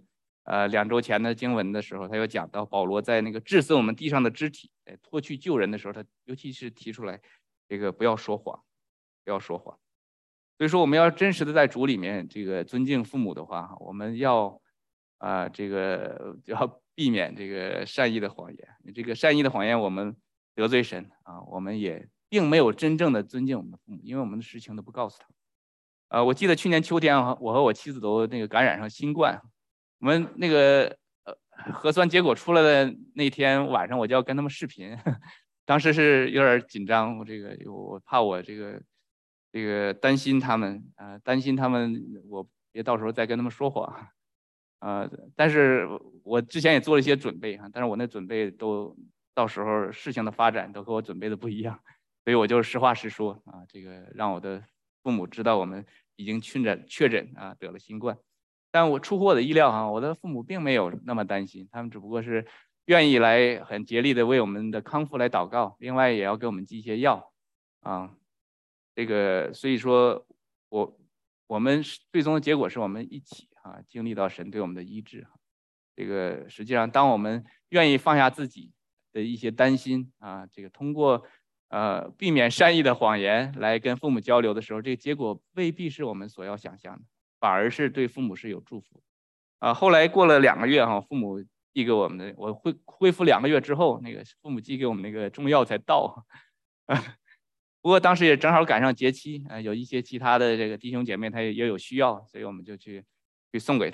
2周前的经文的时候，他有讲到保罗在那个治死我们地上的肢体脱去救人的时候，他尤其是提出来这个不要说谎，不要说谎。所以说我们要真实的在主里面这个尊敬父母的话，我们要这个要避免这个善意的谎言。这个善意的谎言我们得罪神我们也并没有真正的尊敬我们的父母，因为我们的实情都不告诉他们我记得去年秋天我和我妻子都那个感染上新冠，我们那个核酸结果出来的那天晚上，我就要跟他们视频当时是有点紧张，我怕我这个担心他们我别到时候再跟他们说谎但是我之前也做了一些准备但是我那准备都到时候事情的发展都和我准备的不一样，所以我就实话实说这个让我的父母知道我们已经确诊得了新冠。但我出乎我的意料我的父母并没有那么担心，他们只不过是愿意来很竭力的为我们的康复来祷告，另外也要给我们寄一些药这个所以说我们最终的结果是我们一起经历到神对我们的医治这个实际上当我们愿意放下自己的一些担心这个通过避免善意的谎言来跟父母交流的时候，这个结果未必是我们所要想象的，反而是对父母是有祝福后来过了2个月父母寄给我们的，我恢复2个月之后，那个父母寄给我们那个中药才到不过当时也正好赶上节期有一些其他的这个弟兄姐妹他也有需要，所以我们就去送给他们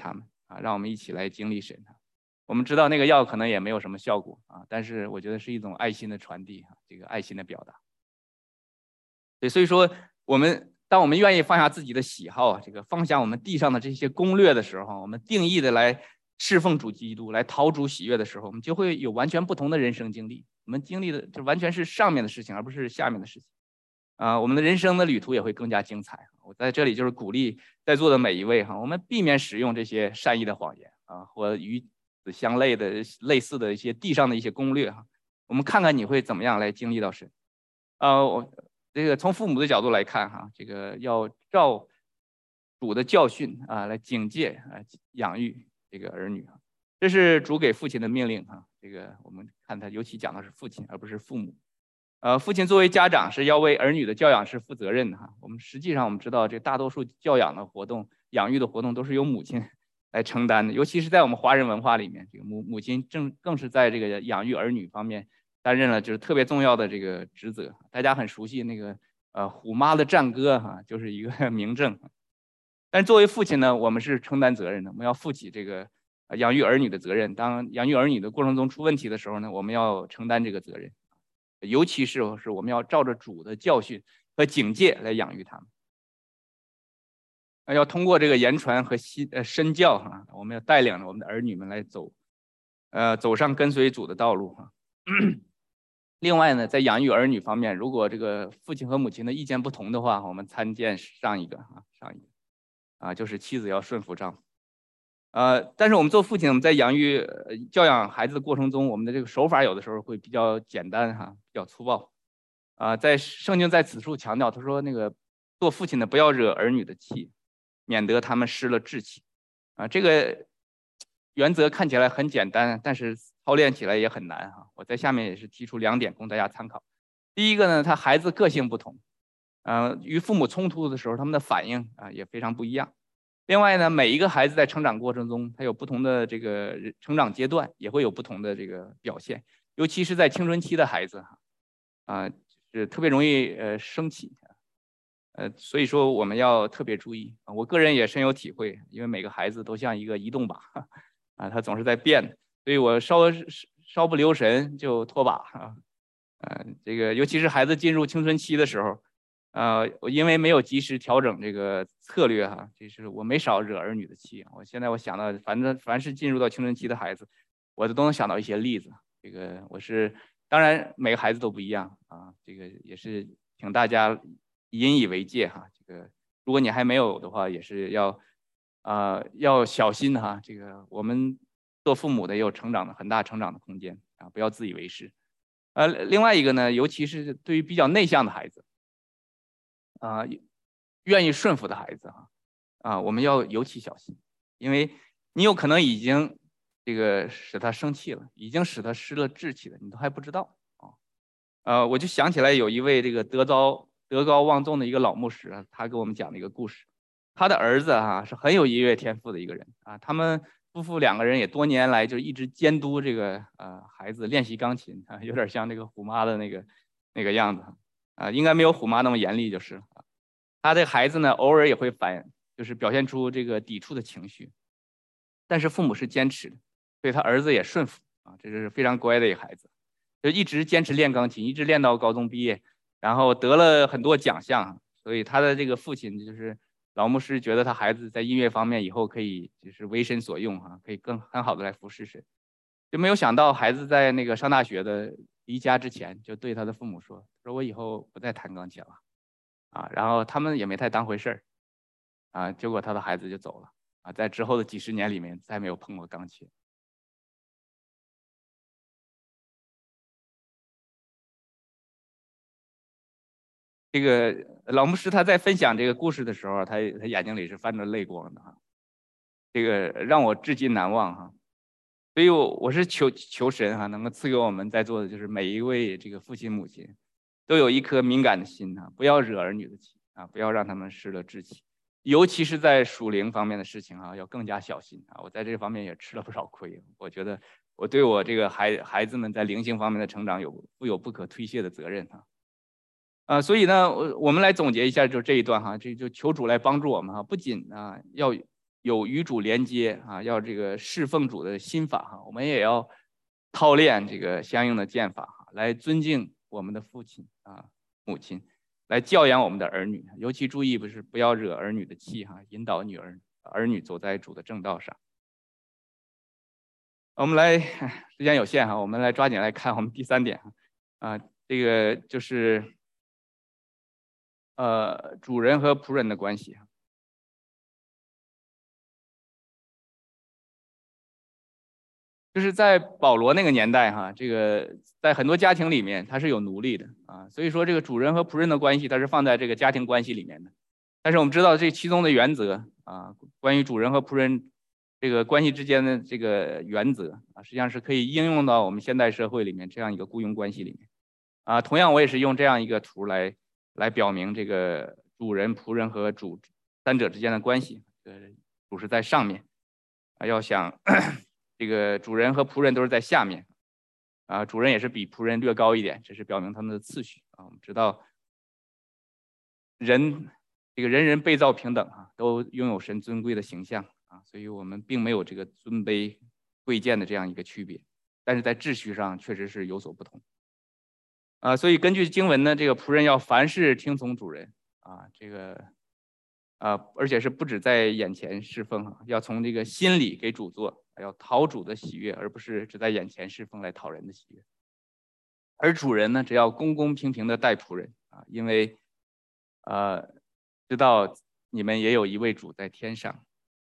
啊，让我们一起来经历神啊。我们知道那个药可能也没有什么效果啊，但是我觉得是一种爱心的传递啊，这个爱心的表达。对，所以说当我们愿意放下自己的喜好啊，这个放下我们地上的这些攻略的时候，我们定义的来侍奉主基督，来讨主喜悦的时候，我们就会有完全不同的人生经历。我们经历的就完全是上面的事情，而不是下面的事情。我们的人生的旅途也会更加精彩。我在这里就是鼓励在座的每一位哈，我们避免使用这些善意的谎言啊，或与此相类似的一些地上的一些攻略哈。我们看看你会怎么样来经历到神。我这个从父母的角度来看哈，这个要照主的教训啊来警戒养育这个儿女，这是主给父亲的命令哈。这个我们看他尤其讲的是父亲，而不是父母。父亲作为家长是要为儿女的教养是负责任的哈。实际上我们知道，这大多数教养的活动、养育的活动都是由母亲来承担的，尤其是在我们华人文化里面，这个母亲更是在这个养育儿女方面担任了就是特别重要的这个职责。大家很熟悉那个虎妈的战歌哈，就是一个明证。但作为父亲呢，我们是承担责任的，我们要负起这个养育儿女的责任。当养育儿女的过程中出问题的时候呢，我们要承担这个责任。尤其是我们要照着主的教训和警戒来养育他们，要通过这个言传和身教哈，我们要带领着我们的儿女们来走上跟随主的道路哈。另外呢，在养育儿女方面，如果这个父亲和母亲的意见不同的话，我们参见上一个就是妻子要顺服丈夫。但是我们做父亲，我们在教养孩子的过程中，我们的这个手法有的时候会比较简单哈，比较粗暴。在圣经在此处强调，他说那个做父亲的不要惹儿女的气，免得他们失了志气。这个原则看起来很简单，但是操练起来也很难哈。我在下面也是提出2点供大家参考。第一个呢，他孩子个性不同，与父母冲突的时候，他们的反应也非常不一样。另外呢，每一个孩子在成长过程中，他有不同的这个成长阶段，也会有不同的这个表现。尤其是在青春期的孩子是特别容易生气，所以说我们要特别注意。我个人也深有体会，因为每个孩子都像一个移动靶他总是在变，所以我稍不留神就脱靶这个尤其是孩子进入青春期的时候。我因为没有及时调整这个策略哈，就是我没少惹儿女的气。现在我想到，凡是进入到青春期的孩子，我都能想到一些例子。这个当然每个孩子都不一样这个也是请大家引以为戒哈。这个如果你还没有的话，也是要小心哈。这个我们做父母的也有很大成长的空间不要自以为是。另外一个呢，尤其是对于比较内向的孩子。愿意顺服的孩子我们要尤其小心，因为你有可能已经这个使他生气了，已经使他失了志气了，你都还不知道我就想起来有一位这个德高望重的一个老牧师他给我们讲了一个故事。他的儿子是很有音乐天赋的一个人他们夫妇2个人也多年来就一直监督这个孩子练习钢琴有点像这个虎妈的那个样子应该没有虎妈那么严厉就是了。他的孩子呢，偶尔也会就是表现出这个抵触的情绪，但是父母是坚持的，所以他儿子也顺服这是非常乖的一个孩子，就一直坚持练钢琴，一直练到高中毕业，然后得了很多奖项。所以他的这个父亲就是老牧师，觉得他孩子在音乐方面以后可以就是为神所用可以很好的来服侍神。就没有想到孩子在那个上大学的离家之前，就对他的父母说我以后不再弹钢琴了然后他们也没太当回事结果他的孩子就走了在之后的几十年里面再没有碰过钢琴。这个老牧师他在分享这个故事的时候，他眼睛里是泛着泪光的这个让我至今难忘所以我是求神能够赐给我们在座的就是每一位这个父亲母亲都有一颗敏感的心不要惹儿女的气不要让他们失了志气，尤其是在属灵方面的事情要更加小心我在这方面也吃了不少亏，我觉得我对我这个孩子们在灵性方面的成长负有不可推卸的责任所以呢我们来总结一下就这一段就求主来帮助我们不仅要有与主连接啊，要这个侍奉主的心法哈，我们也要操练这个相应的剑法哈，来尊敬我们的父亲啊、母亲，来教养我们的儿女，尤其注意不要惹儿女的气哈，引导儿女走在主的正道上。我们来，时间有限哈，我们来抓紧来看我们第3点啊，这个就是主人和仆人的关系。就是在保罗那个年代哈，这个在很多家庭里面他是有奴隶的啊，所以说这个主人和仆人的关系它是放在这个家庭关系里面的。但是我们知道这其中的原则啊，关于主人和仆人这个关系之间的这个原则啊，实际上是可以应用到我们现代社会里面这样一个雇佣关系里面啊。同样我也是用这样一个图来表明这个主人、仆人和主3者之间的关系。主是在上面啊，要想这个主人和仆人都是在下面啊，主人也是比仆人略高一点，这是表明他们的次序啊。我们知道人人被造平等啊，都拥有神尊贵的形象啊，所以我们并没有这个尊卑贵贱的这样一个区别，但是在秩序上确实是有所不同啊。所以根据经文呢，这个仆人要凡事听从主人啊，这个而且是不止在眼前侍奉啊，要从这个心里给主做，要讨主的喜悦，而不是只在眼前侍奉来讨人的喜悦。而主人呢，只要公公平平的待仆人啊，因为知道你们也有一位主在天上，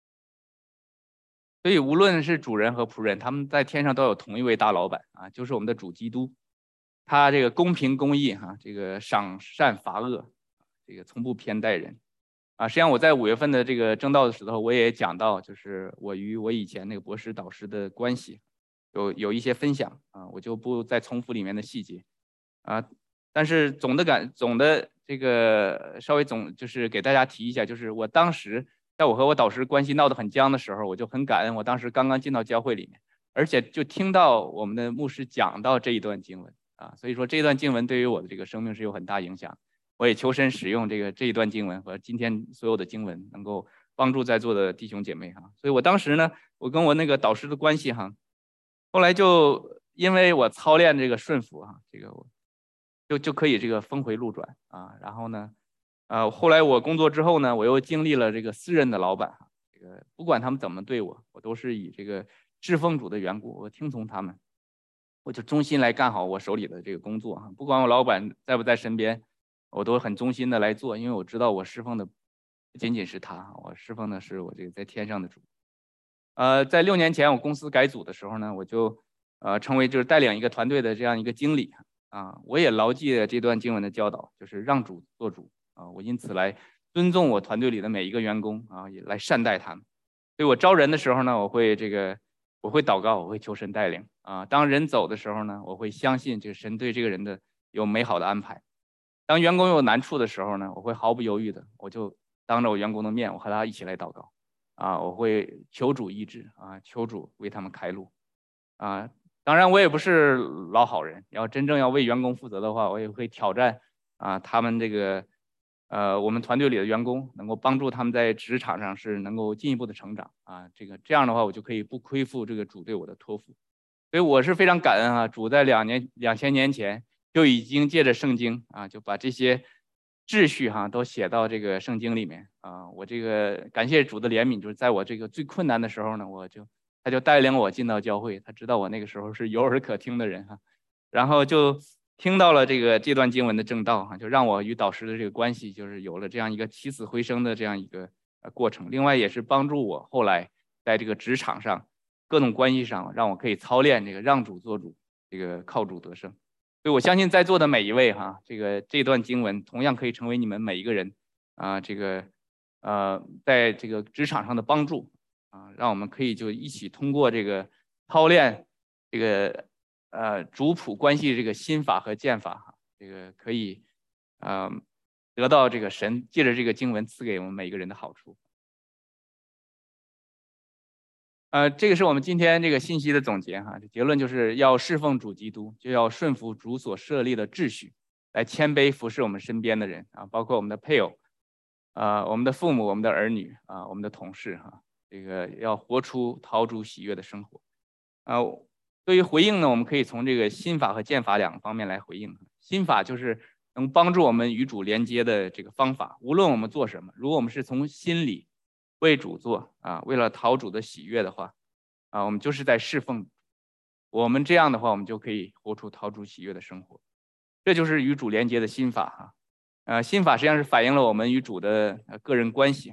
所以无论是主人和仆人，他们在天上都有同一位大老板啊，就是我们的主基督。他这个公平公义哈，这个赏善罚恶，这个从不偏待人啊。实际上我在5月份的这个正道的时候，我也讲到，就是我与我以前那个博士导师的关系有一些分享啊，我就不再重复里面的细节啊。但是总的这个稍微就是给大家提一下，就是我当时在我和我导师关系闹得很僵的时候，我就很感恩，我当时刚刚进到教会里面，而且就听到我们的牧师讲到这一段经文啊，所以说这一段经文对于我的这个生命是有很大影响。我也求神使用这一段经文和今天所有的经文，能够帮助在座的弟兄姐妹哈。所以我当时呢，我跟我那个导师的关系哈，后来就因为我操练这个顺服哈，这个就可以这个峰回路转啊。然后呢，后来我工作之后呢，我又经历了这个4任的老板，这个不管他们怎么对我，我都是以这个侍奉主的缘故，我听从他们，我就忠心来干好我手里的这个工作哈。不管我老板在不在身边，我都很忠心的来做，因为我知道我侍奉的不仅仅是他，我侍奉的是我这个在天上的主。在6年前我公司改组的时候呢，我就成为就是带领一个团队的这样一个经理啊。我也牢记了这段经文的教导，就是让主做主啊。我因此来尊重我团队里的每一个员工啊，也来善待他们。所以我招人的时候呢，我会祷告，我会求神带领啊。当人走的时候呢，我会相信这个神对这个人的有美好的安排。当员工有难处的时候呢，我会毫不犹豫的，我就当着我员工的面，我和他一起来祷告啊，我会求主医治啊，求主为他们开路啊。当然我也不是老好人，要真正要为员工负责的话，我也会挑战啊他们这个我们团队里的员工，能够帮助他们在职场上是能够进一步的成长啊。这样的话，我就可以不亏负这个主对我的托付。所以我是非常感恩啊，主在2000年前就已经借着圣经啊，就把这些秩序哈都写到这个圣经里面啊。我这个感谢主的怜悯，就是在我这个最困难的时候呢，他就带领我进到教会，他知道我那个时候是有耳可听的人哈，然后就听到了这段经文的正道哈，就让我与导师的这个关系就是有了这样一个起死回生的这样一个过程。另外也是帮助我后来在这个职场上各种关系上，让我可以操练这个让主做主，这个靠主得胜。所以我相信在座的每一位哈，这段经文同样可以成为你们每一个人啊，在这个职场上的帮助啊，让我们可以就一起通过这个操练这个主仆关系这个心法和剑法哈，这个可以得到这个神借着这个经文赐给我们每一个人的好处。这个是我们今天这个信息的总结哈，结论就是要侍奉主基督，就要顺服主所设立的秩序，来谦卑服侍我们身边的人啊，包括我们的配偶，我们的父母，我们的儿女啊，我们的同事哈。 这个要活出陶主喜悦的生活。对于回应呢，我们可以从这个心法和剑法两个方面来回应。心法就是能帮助我们与主连接的这个方法，无论我们做什么，如果我们是从心里为主做为了陶主的喜悦的话我们就是在侍奉。我们这样的话，我们就可以活出陶主喜悦的生活。这就是与主连接的心法心法实际上是反映了我们与主的个人关系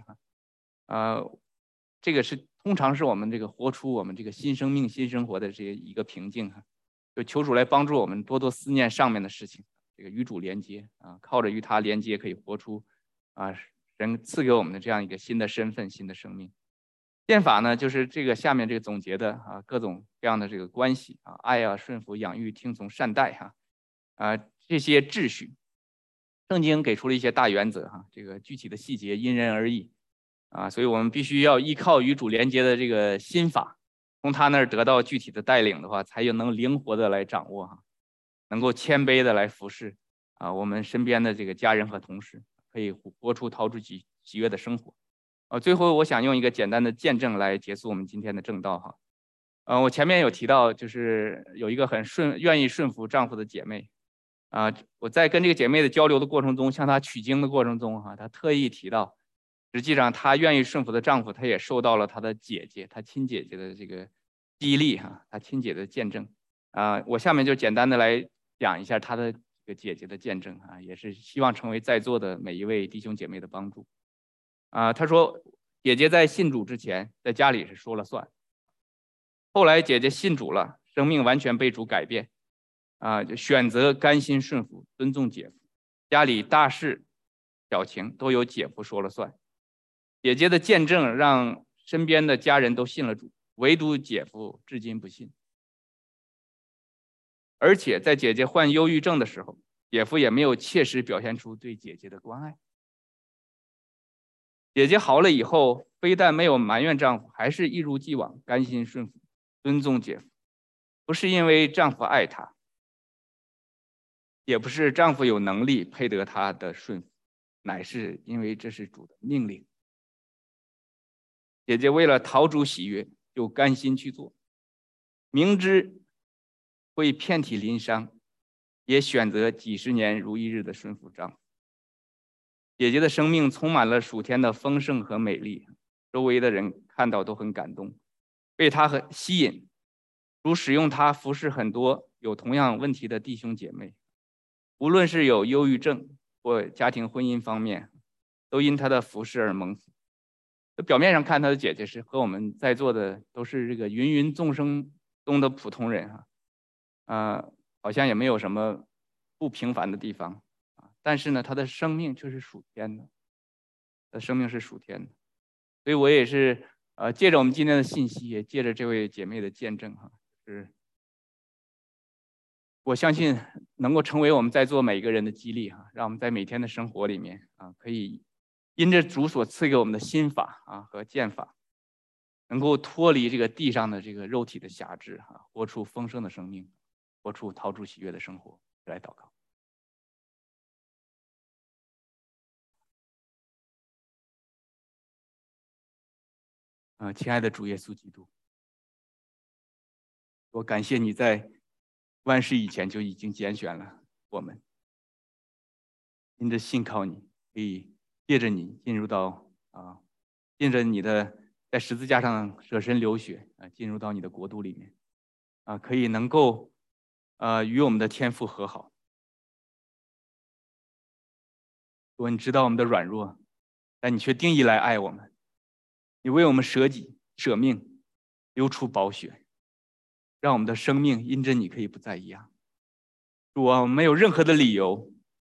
这个是通常是我们这个活出我们这个新生命、新生活的这一个瓶颈就求主来帮助我们多多思念上面的事情，这个与主连接靠着与他连接，可以活出神赐给我们的这样一个新的身份、新的生命。剑法呢，就是这个下面这个总结的各种各样的这个关系爱顺服、养育、听从、善待这些秩序。圣经给出了一些大原则这个具体的细节因人而异所以我们必须要依靠与主连接的这个心法，从他那儿得到具体的带领的话，才能灵活的来掌握能够谦卑的来服侍我们身边的这个家人和同事，可以活出陶主喜悦的生活。最后我想用一个简单的见证来结束我们今天的正道我前面有提到，就是有一个很愿意顺服丈夫的姐妹我在跟这个姐妹的交流的过程中，向她取经的过程中她特意提到，实际上她愿意顺服的丈夫，她也受到了她的姐姐、她亲姐姐的这个激励她亲姐的见证我下面就简单的来讲一下她的这个姐姐的见证也是希望成为在座的每一位弟兄姐妹的帮助她说，姐姐在信主之前，在家里是说了算，后来姐姐信主了，生命完全被主改变就选择甘心顺服，尊重姐夫，家里大事小情都由姐夫说了算。姐姐的见证让身边的家人都信了主，唯独姐夫至今不信。而且在姐姐患忧郁症的时候，姐夫也没有切实表现出对姐姐的关爱。姐姐好了以后，非但没有埋怨丈夫，还是一如既往甘心顺服，尊重姐夫。不是因为丈夫爱她，也不是丈夫有能力配得她的顺服，乃是因为这是主的命令。姐姐为了讨主喜悦，就甘心去做，明知会遍体鳞伤，也选择几十年如一日的顺服丈夫。姐姐的生命充满了属天的丰盛和美丽，周围的人看到都很感动，被她很吸引，如使用她服侍很多有同样问题的弟兄姐妹，无论是有忧郁症或家庭婚姻方面，都因她的服侍而蒙福。表面上看，她的姐姐是和我们在座的都是这个芸芸众生中的普通人好像也没有什么不平凡的地方但是呢，她的生命却是属天的，她的生命是属天的。所以我也是借着我们今天的信息，也借着这位姐妹的见证是我相信能够成为我们在座每一个人的激励让我们在每天的生活里面可以因着主所赐给我们的心法和剑法，能够脱离这个地上的这个肉体的辖制活出丰盛的生命，活出讨主喜悦的生活。来祷告。亲爱的主耶稣基督，我感谢你在万事以前就已经拣选了我们，因着信靠你，可以借着你进入到借着你的在十字架上舍身流血进入到你的国度里面可以能够与我们的天父和好。主，你知道我们的软弱，但你却定义来爱我们，你为我们舍己舍命，流出宝血，让我们的生命因着你可以不再一样。主啊，我们没有任何的理由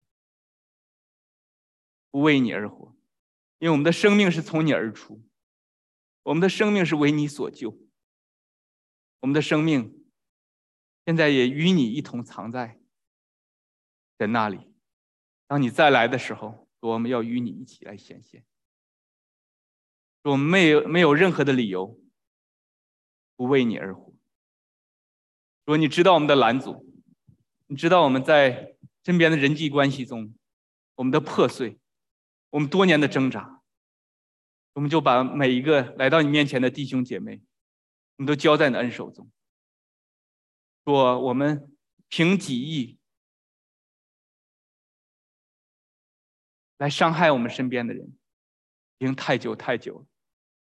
不为你而活，因为我们的生命是从你而出，我们的生命是为你所救，我们的生命现在也与你一同藏在那里。当你再来的时候，我们要与你一起来显现。我们没有任何的理由不为你而活。说你知道我们的拦阻，你知道我们在身边的人际关系中我们的破碎，我们多年的挣扎。 我们就把每一个来到你面前的弟兄姐妹，我们都交在你的恩手中。说我们凭己意来伤害我们身边的人，已经太久太久了。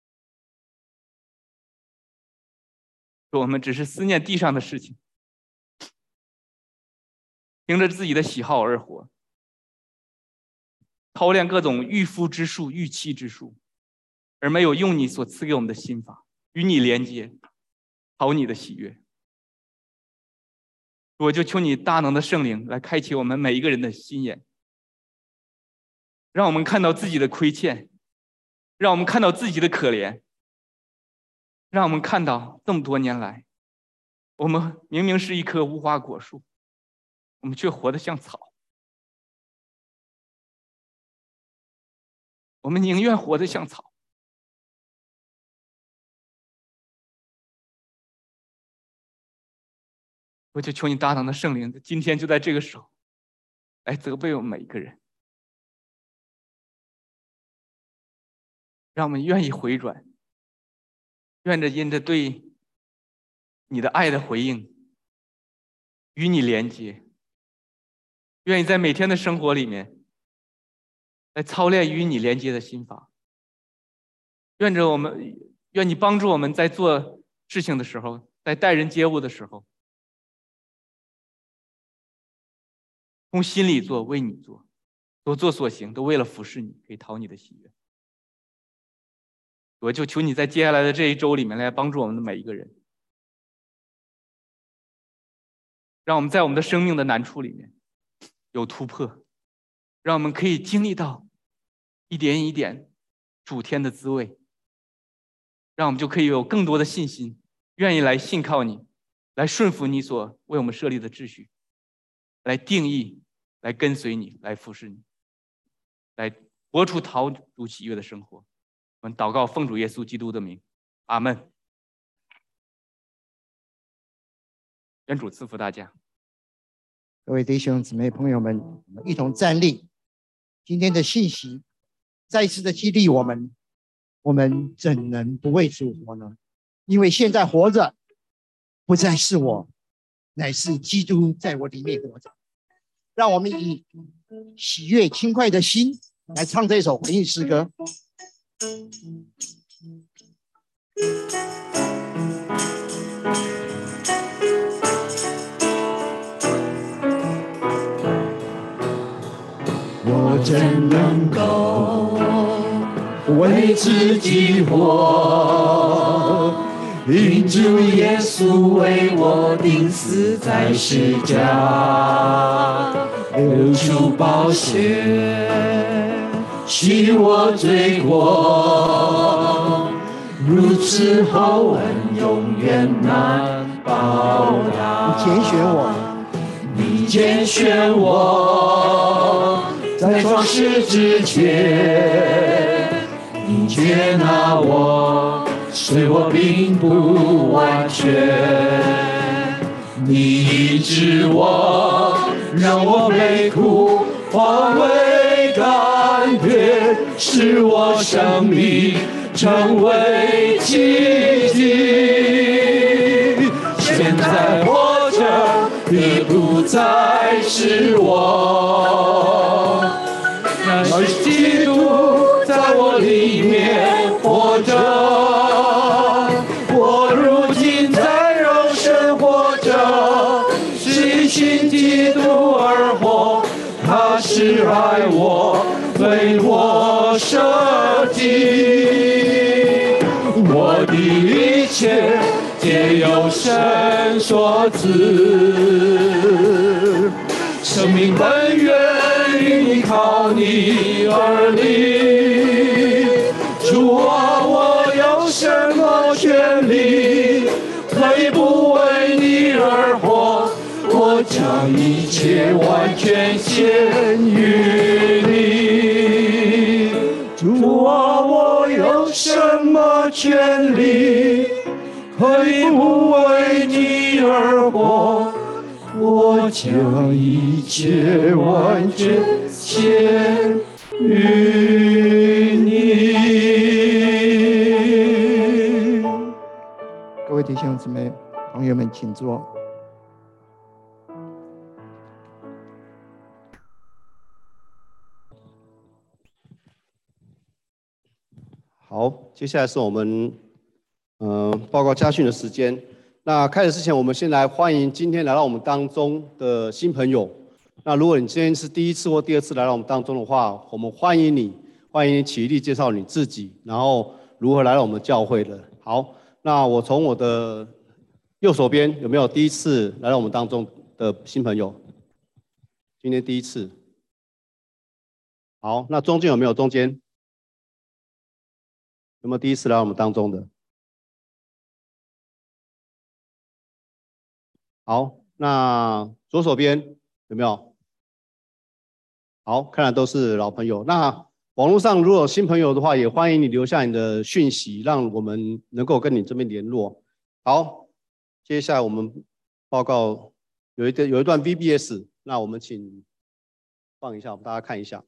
说我们只是思念地上的事情，凭着自己的喜好而活，操练各种御夫之术、御妻之术，而没有用你所赐给我们的心法与你连接，讨你的喜悦。我就求你大能的圣灵来开启我们每一个人的心眼，让我们看到自己的亏欠，让我们看到自己的可怜，让我们看到这么多年来，我们明明是一棵无花果树，我们却活得像草。我们宁愿活得像草。我就求你大能的圣灵，今天就在这个时候来责备我们每一个人，让我们愿意回转，愿着因着对你的爱的回应与你连接，愿意在每天的生活里面来操练与你连接的心法。愿你帮助我们在做事情的时候，在待人接物的时候，从心里做，为你做，所做所行都为了服侍你，可以讨你的喜悦。我就求你在接下来的这一周里面来帮助我们的每一个人，让我们在我们的生命的难处里面有突破，让我们可以经历到一点一点主天的滋味，让我们就可以有更多的信心，愿意来信靠你，来顺服你所为我们设立的秩序，来定义，来跟随你，来服侍你，来活出讨主喜悦的生活。我们祷告奉主耶稣基督的名，阿们。愿主赐福大家。 各位弟兄姊妹朋友们，我们一同站立。今天的信息再一次的激励我们，我们怎能不为主活呢？因为现在活着不再是我，乃是基督在我里面活着。让我们以喜悦轻快的心来唱这首回应诗歌。 我怎能够为自己活？因主耶稣为我钉死在十字架，流出宝血，洗我罪过，如此厚恩永远难报答。 你拣选我， 你拣选我，在创世之前，你接纳我，虽我并不完全。你医治我，让我悲哭化为甘愿，使我生命成为奇迹。现在活着已不再是我，那是基督在我里面活着。我如今在肉身活着，是因基督而活，他是爱我，为我舍己。我的一切皆由神所赐，生命本源依靠你而立。主啊，我有什么权利可以不为你而活？我将一切完全献于你。主啊，我有什么权利可以不为你而活？我将一切完全献于你。 各位弟兄姊妹、朋友们，请坐。 好，接下来是我们报告家训的时间。那开始之前，我们先来欢迎今天来到我们当中的新朋友。那如果你今天是第一次或第二次来到我们当中的话，我们欢迎你起立介绍你自己，然后如何来到我们教会的。好，那我从我的右手边有没有第一次来到我们当中的新朋友？今天第一次。好，那中间有没有？中间有没有第一次来到我们当中的？好，那左手边有没有？好，看来都是老朋友。那网络上如果有新朋友的话，也欢迎你留下你的讯息，让我们能够跟你这边联络。好，接下来我们报告有一段 VBS， 那我们请放一下，我们大家看一下。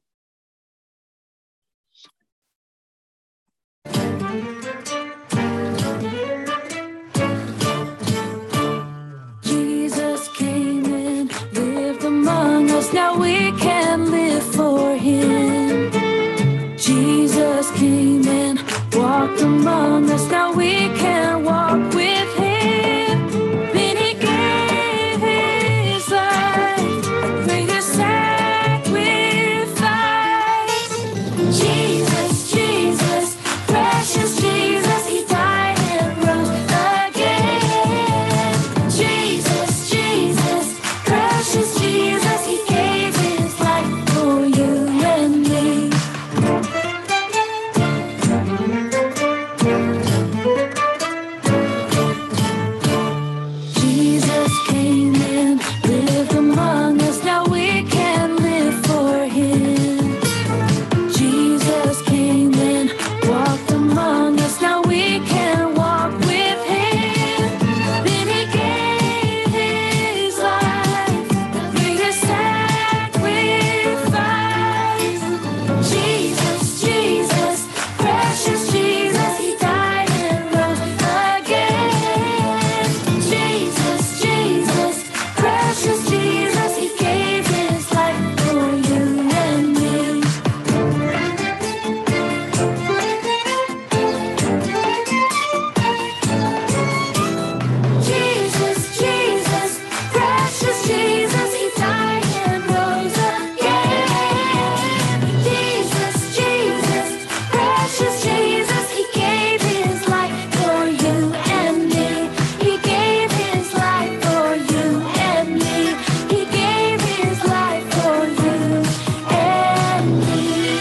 Now we can live for him. Jesus came and walked among us. Now we can walk with him. Then he gave his life, greatest sacrifice. Jesus, Jesus, precious Jesus, he died and rose again. Jesus, Jesus, precious Jesus, he gave his life for you and me. Jesus came and lived among us. Now we can live for him. Jesus came and walked among us. Now we can walk with him. Then he gave his life, the greatest sacrifice. Jesus, Jesus, precious Jesus, he died and rose again. Jesus, Jesus, precious Jesus, he gave his life for you and me. Jesus, Jesus, precious Jesus, he died and rose again. Jesus, Jesus, precious Jesus, he gave his life for you and me. He gave his life for you and me. He gave his life for you and me.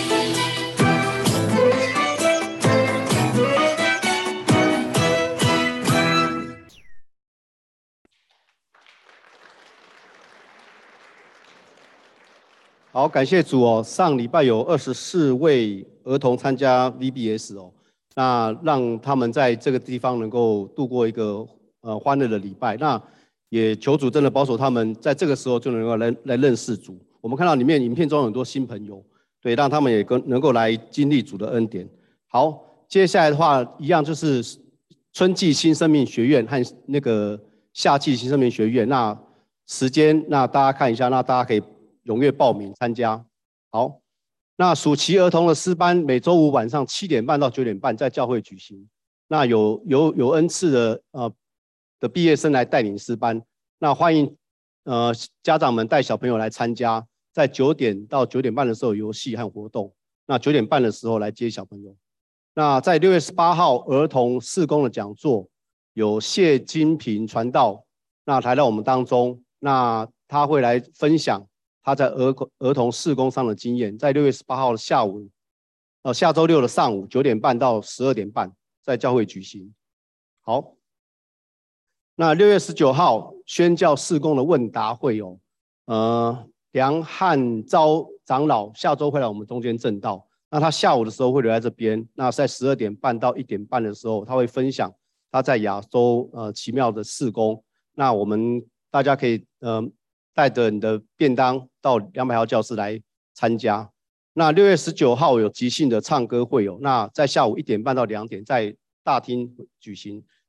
好，感谢主哦。上礼拜有24位儿童参加 VBS 哦，那让他们在这个地方能够度过一个欢乐的礼拜。那也求主真的保守他们，在这个时候就能够来认识主。我们看到里面影片中有很多新朋友，对，让他们也能够来经历主的恩典。好，接下来的话一样就是春季新生命学院和那个夏季新生命学院。那时间，那大家看一下，那大家可以踊跃报名参加。好，那暑期儿童的诗班每周五晚上7点半到9点半在教会举行。那有恩赐的毕业生来带领诗班，那欢迎家长们带小朋友来参加。在9点到9点半的时候有游戏和活动，那9点半的时候来接小朋友。那在6月18号儿童事工的讲座，有谢金平传道，那来到我们当中，那他会来分享他在儿童事工上的经验。在6月18号的下午，下周六的上午9点半到12点半在教会举行。好，那6月19号宣教事工的问答会有，梁汉昭长老下周会来我们中间证道。那他下午的时候会留在这边，那在12点半到1点半的时候，他会分享他在亚洲奇妙的事工。那我们大家可以带着你的便当到200号教室来参加。那6月19号有即兴的唱歌会有，那在下午1点半到2点在大厅举行。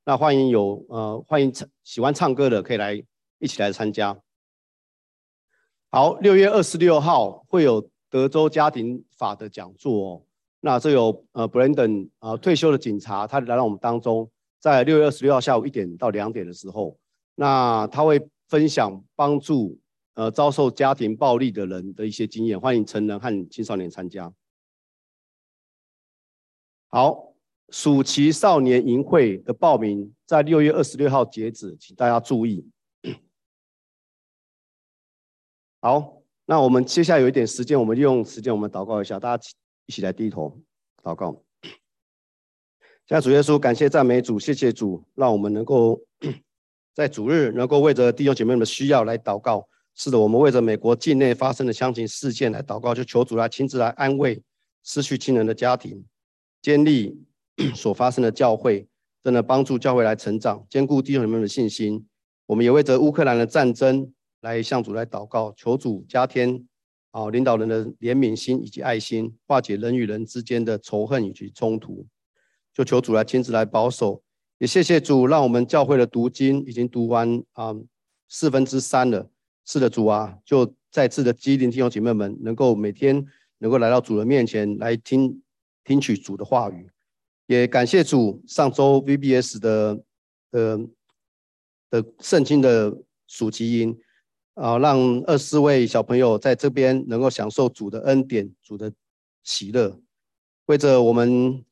那欢迎欢迎喜欢唱歌的可以一起来参加。好，6月26号会有德州家庭法的讲座哦。那这有Brandon 退休的警察，他来到我们当中，在6月26号下午1点到2点的时候，那他会分享帮助遭受家庭暴力的人的一些经验，欢迎成人和青少年参加。好，暑期少年营会的报名在6月26号截止，请大家注意。好，那我们接下来有一点时间，我们利用时间，我们祷告一下，大家一起来低头祷告。现在主耶稣，感谢赞美主，谢谢主，让我们能够在主日能够为着弟兄姐妹们的需要来祷告。是的，我们为着美国境内发生的枪击事件来祷告，就求主来亲自来安慰失去亲人的家庭，坚立所发生的教会，真的帮助教会来成长，坚固弟兄姐妹们的信心。我们也为着乌克兰的战争来向主来祷告，求主加添领导人的怜悯心以及爱心，化解人与人之间的仇恨以及冲突。就求主来亲自来保守，也谢谢主，让我们教会的读经已经读完3/4了。是的，主啊，就再次的激励弟兄姐妹们，能够每天能够来到主的面前来听取主的话语。也感谢主，上周 VBS 的圣经的暑期营让24位小朋友在这边能够享受主的恩典、主的喜乐。为着我们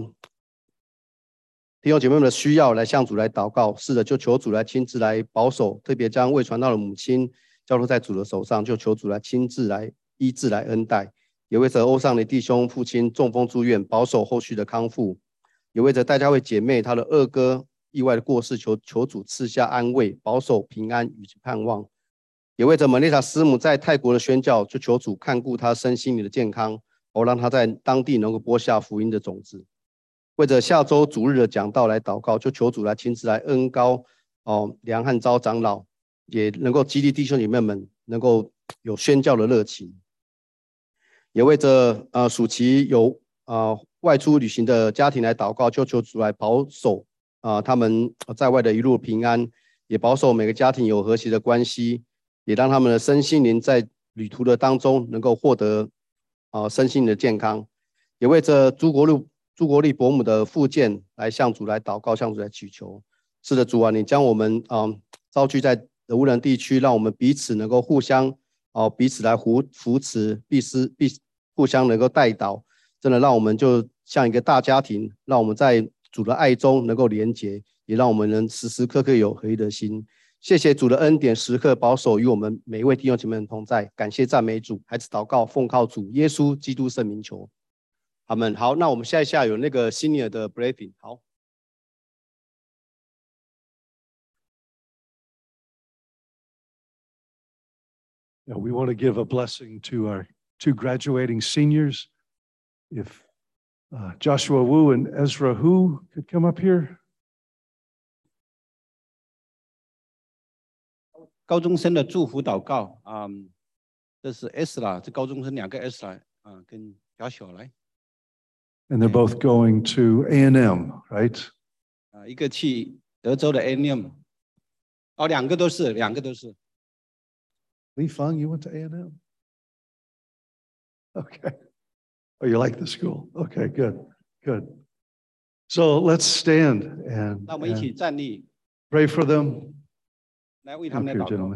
弟兄姐妹们的需要来向主来祷告。是的，就求主来亲自来保守，特别将未传道的母亲交托在主的手上，就求主来亲自来医治、来恩待。也为着欧尚的弟兄父亲中风住院，保守后续的康复。也为着戴家慧姐妹她的二哥意外的过世，求主赐下安慰、保守平安与盼望。也为着蒙丽塔师母在泰国的宣教，就求主看顾她身心灵的健康，让她在当地能够播下福音的种子。为着下周主日的讲道来祷告，就求主来亲自来恩膏梁汉昭长老，也能够激励弟兄姐妹们能够有宣教的热情。也为着暑期有外出旅行的家庭来祷告，就求主来保守他们在外的一路平安，也保守每个家庭有和谐的关系，也让他们的身心灵在旅途的当中能够获得身心灵的健康。也为着朱国立伯母的复健来向主来祷告，向主来祈求。是的，主啊，你将我们召聚在无人地区，让我们彼此能够互相彼此来扶持，互相能够带导，真的让我们就像一个大家庭，让我们在主的爱中能够连结，也让我们能时时刻刻有合一的心。谢谢主的恩典，时刻保守与我们每一位弟兄姐妹们同在。感谢赞美主，孩子祷告，奉靠主耶稣基督圣名求，阿们。好，那我们下有那个 senior 的 briefing。好。 Yeah, we want to give a blessing to our 2 graduating seniors. If Joshua Wu and Ezra Hu could come up here. 高中生的祝福祷告这是 Ezra， 这高中生2个 Ezra 跟小来。 And they're both going to A&M, right? 一个去德州的 A&M， 2个都是。 Li Feng, you went to A&M? Okay. Oh, you like the school? Okay, good. So let's stand and 那我们一起站立 pray for them. 来为他们 Okay, 来祷告。 gentlemen.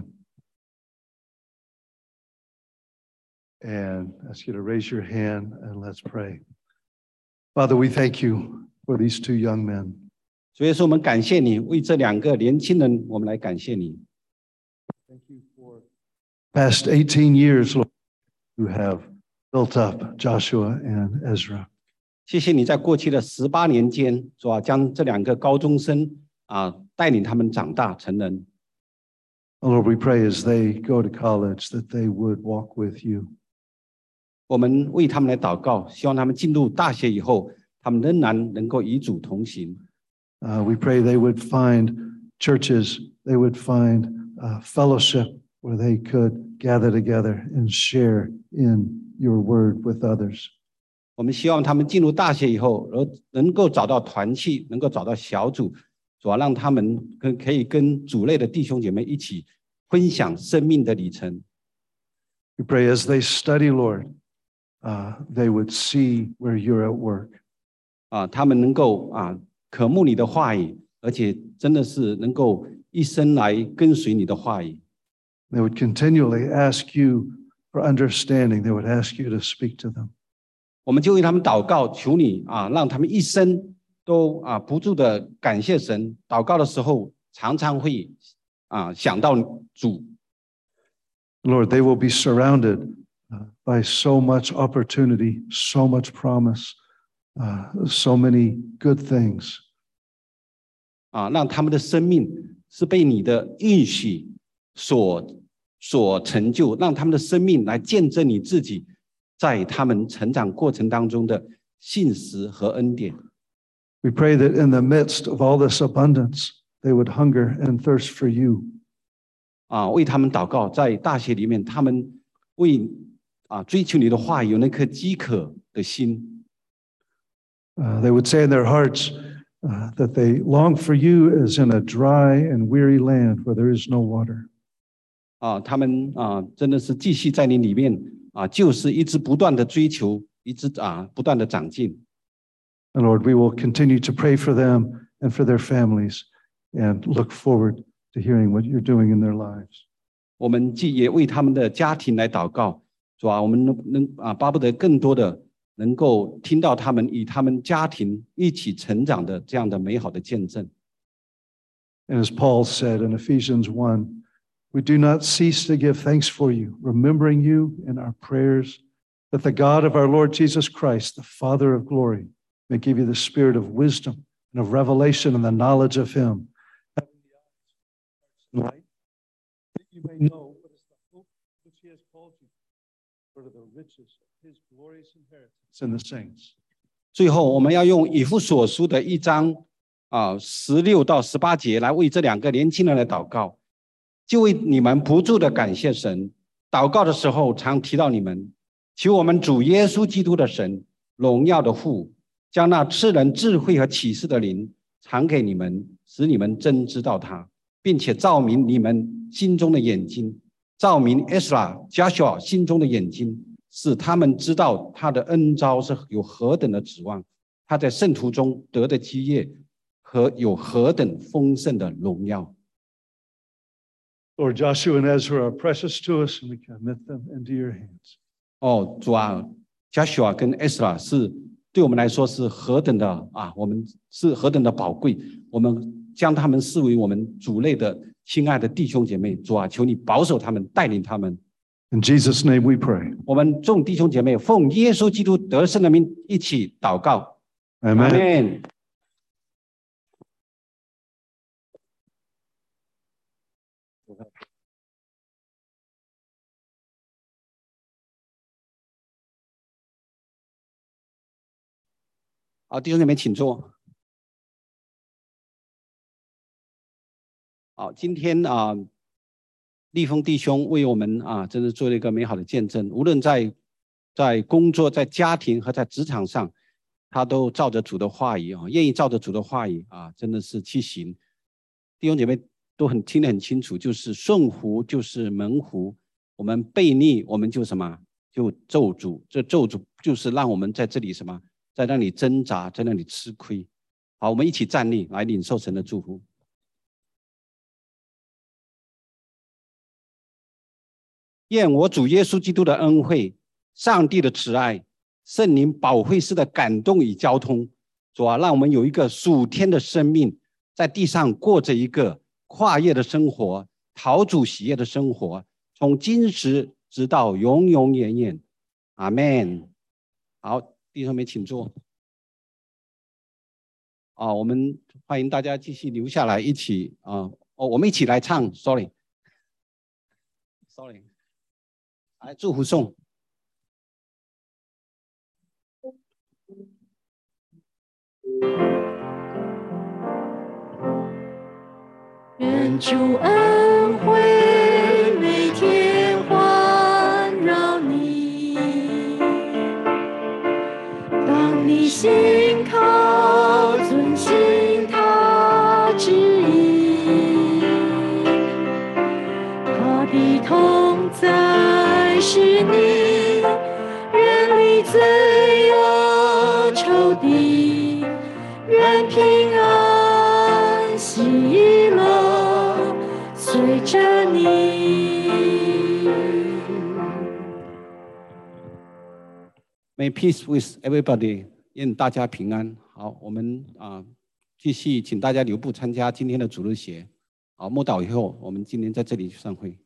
And ask you to raise your hand and let's pray. Father, we thank you for these 2 young men. 所以说我们感谢你，为这2个年轻人，我们来感谢你。 Thank you for past 18 years, Lord, you have built up Joshua and Ezra. 谢谢你在过去的18年间，主啊，将这2个高中生带领他们长大成人。 Oh, Lord, we pray as they go to college that they would walk with you. 我们为他们来祷告，希望他们进入大学以后，他们仍然能够与主同行。 We pray they would find churches, they would find fellowship where they could gather together and share in your word with others. 我们希望他们进入大学以后，能够找到团契，能够找到小组， 主啊，让他们可以跟主内的弟兄姐妹一起分享生命的里程。 We pray as they study, Lord, they would see where you're at work. 他们能够渴慕你的话语，而且真的是能够一生来跟随你的话语。 They would continually ask you for understanding. They would ask you to speak to them. 我们就为他们祷告，求你让他们一生都不住的感谢神。祷告的时候，常常会想到主。 Lord, they will be surrounded by so much opportunity, so much promise, so many good things. 让他们的生命是被你的应许所成就，让他们的生命来见证你自己在他们成长过程当中的信实和恩典。 We pray that in the midst of all this abundance, they would hunger and thirst for you. 为他们祷告，在大学里面，他们为追求你的话有那颗饥渴的心。 They would say in their hearts that they long for you as in a dry and weary land where there is no water. 他们真的是继续在你里面就是一直不断的追求，一直不断的长进。 And Lord, we will continue to pray for them and for their families and look forward to hearing what you're doing in their lives. 我们也为他们的家庭来祷告，主啊，我们能巴不得更多的能够听到他们与他们家庭一起成长的这样的美好的见证。 And as Paul said in Ephesians 1, we do not cease to give thanks for you, remembering you in our prayers, that the God of our Lord Jesus Christ, the Father of glory, may give you the spirit of wisdom and of revelation and the knowledge of him. Light, that you may know what is the hope which he has called you, for the riches of his glorious inheritance in the saints. 最后，我们要用以弗所书的1章16到18节来为这2个年轻人来祷告，就为你们不住的感谢神。祷告的时候常提到你们，求我们主耶稣基督的神，荣耀的父，将那赐人智慧和启示的灵常给你们，使你们真知道他，并且照明你们心中的眼睛，照明 Joshua 心中的眼睛，使他们知道他的恩召是有何等的指望，他在圣徒中得的基业和有何等丰盛的荣耀。 Lord, Joshua and Ezra are precious to us, and we commit them into your hands. 主啊 ，Joshua 跟 Ezra 是对我们来说是何等的我们是何等的宝贵，我们将他们视为我们主内的亲爱的弟兄姐妹。主啊，求你保守他们，带领他们。 In Jesus' name we pray. 我们众弟兄姐妹奉耶稣基督得胜的名一起祷告。 Amen. 好，弟兄姐妹请坐。好，今天立峰弟兄为我们真的做了一个美好的见证，无论在工作、在家庭和在职场上，他都照着主的话语愿意照着主的话语真的是去行。弟兄姐妹都听得很清楚，就是顺服就是门户，我们悖逆我们就什么就咒诅，这咒诅就是让我们在这里什么在那里挣扎，在那里吃亏。好，我们一起站立来领受神的祝福。愿我主耶稣基督的恩惠、上帝的慈爱、圣灵保惠师的感动与交通，主啊，让我们有一个属天的生命，在地上过着一个跨越的生活，讨主喜悦的生活，从今时直到永永远远。阿们。好，弟兄们请坐。我们欢迎大家继续留下来，一起我们一起来唱 ，sorry， 来祝福颂。 愿主恩惠每天环绕你，当你信靠遵行他旨地，愿平安喜乐随着你。 May peace with everybody， 愿大家平安。好，我们继续请大家留步参加今天的主日学。好，默祷以后，我们今天在这里散会。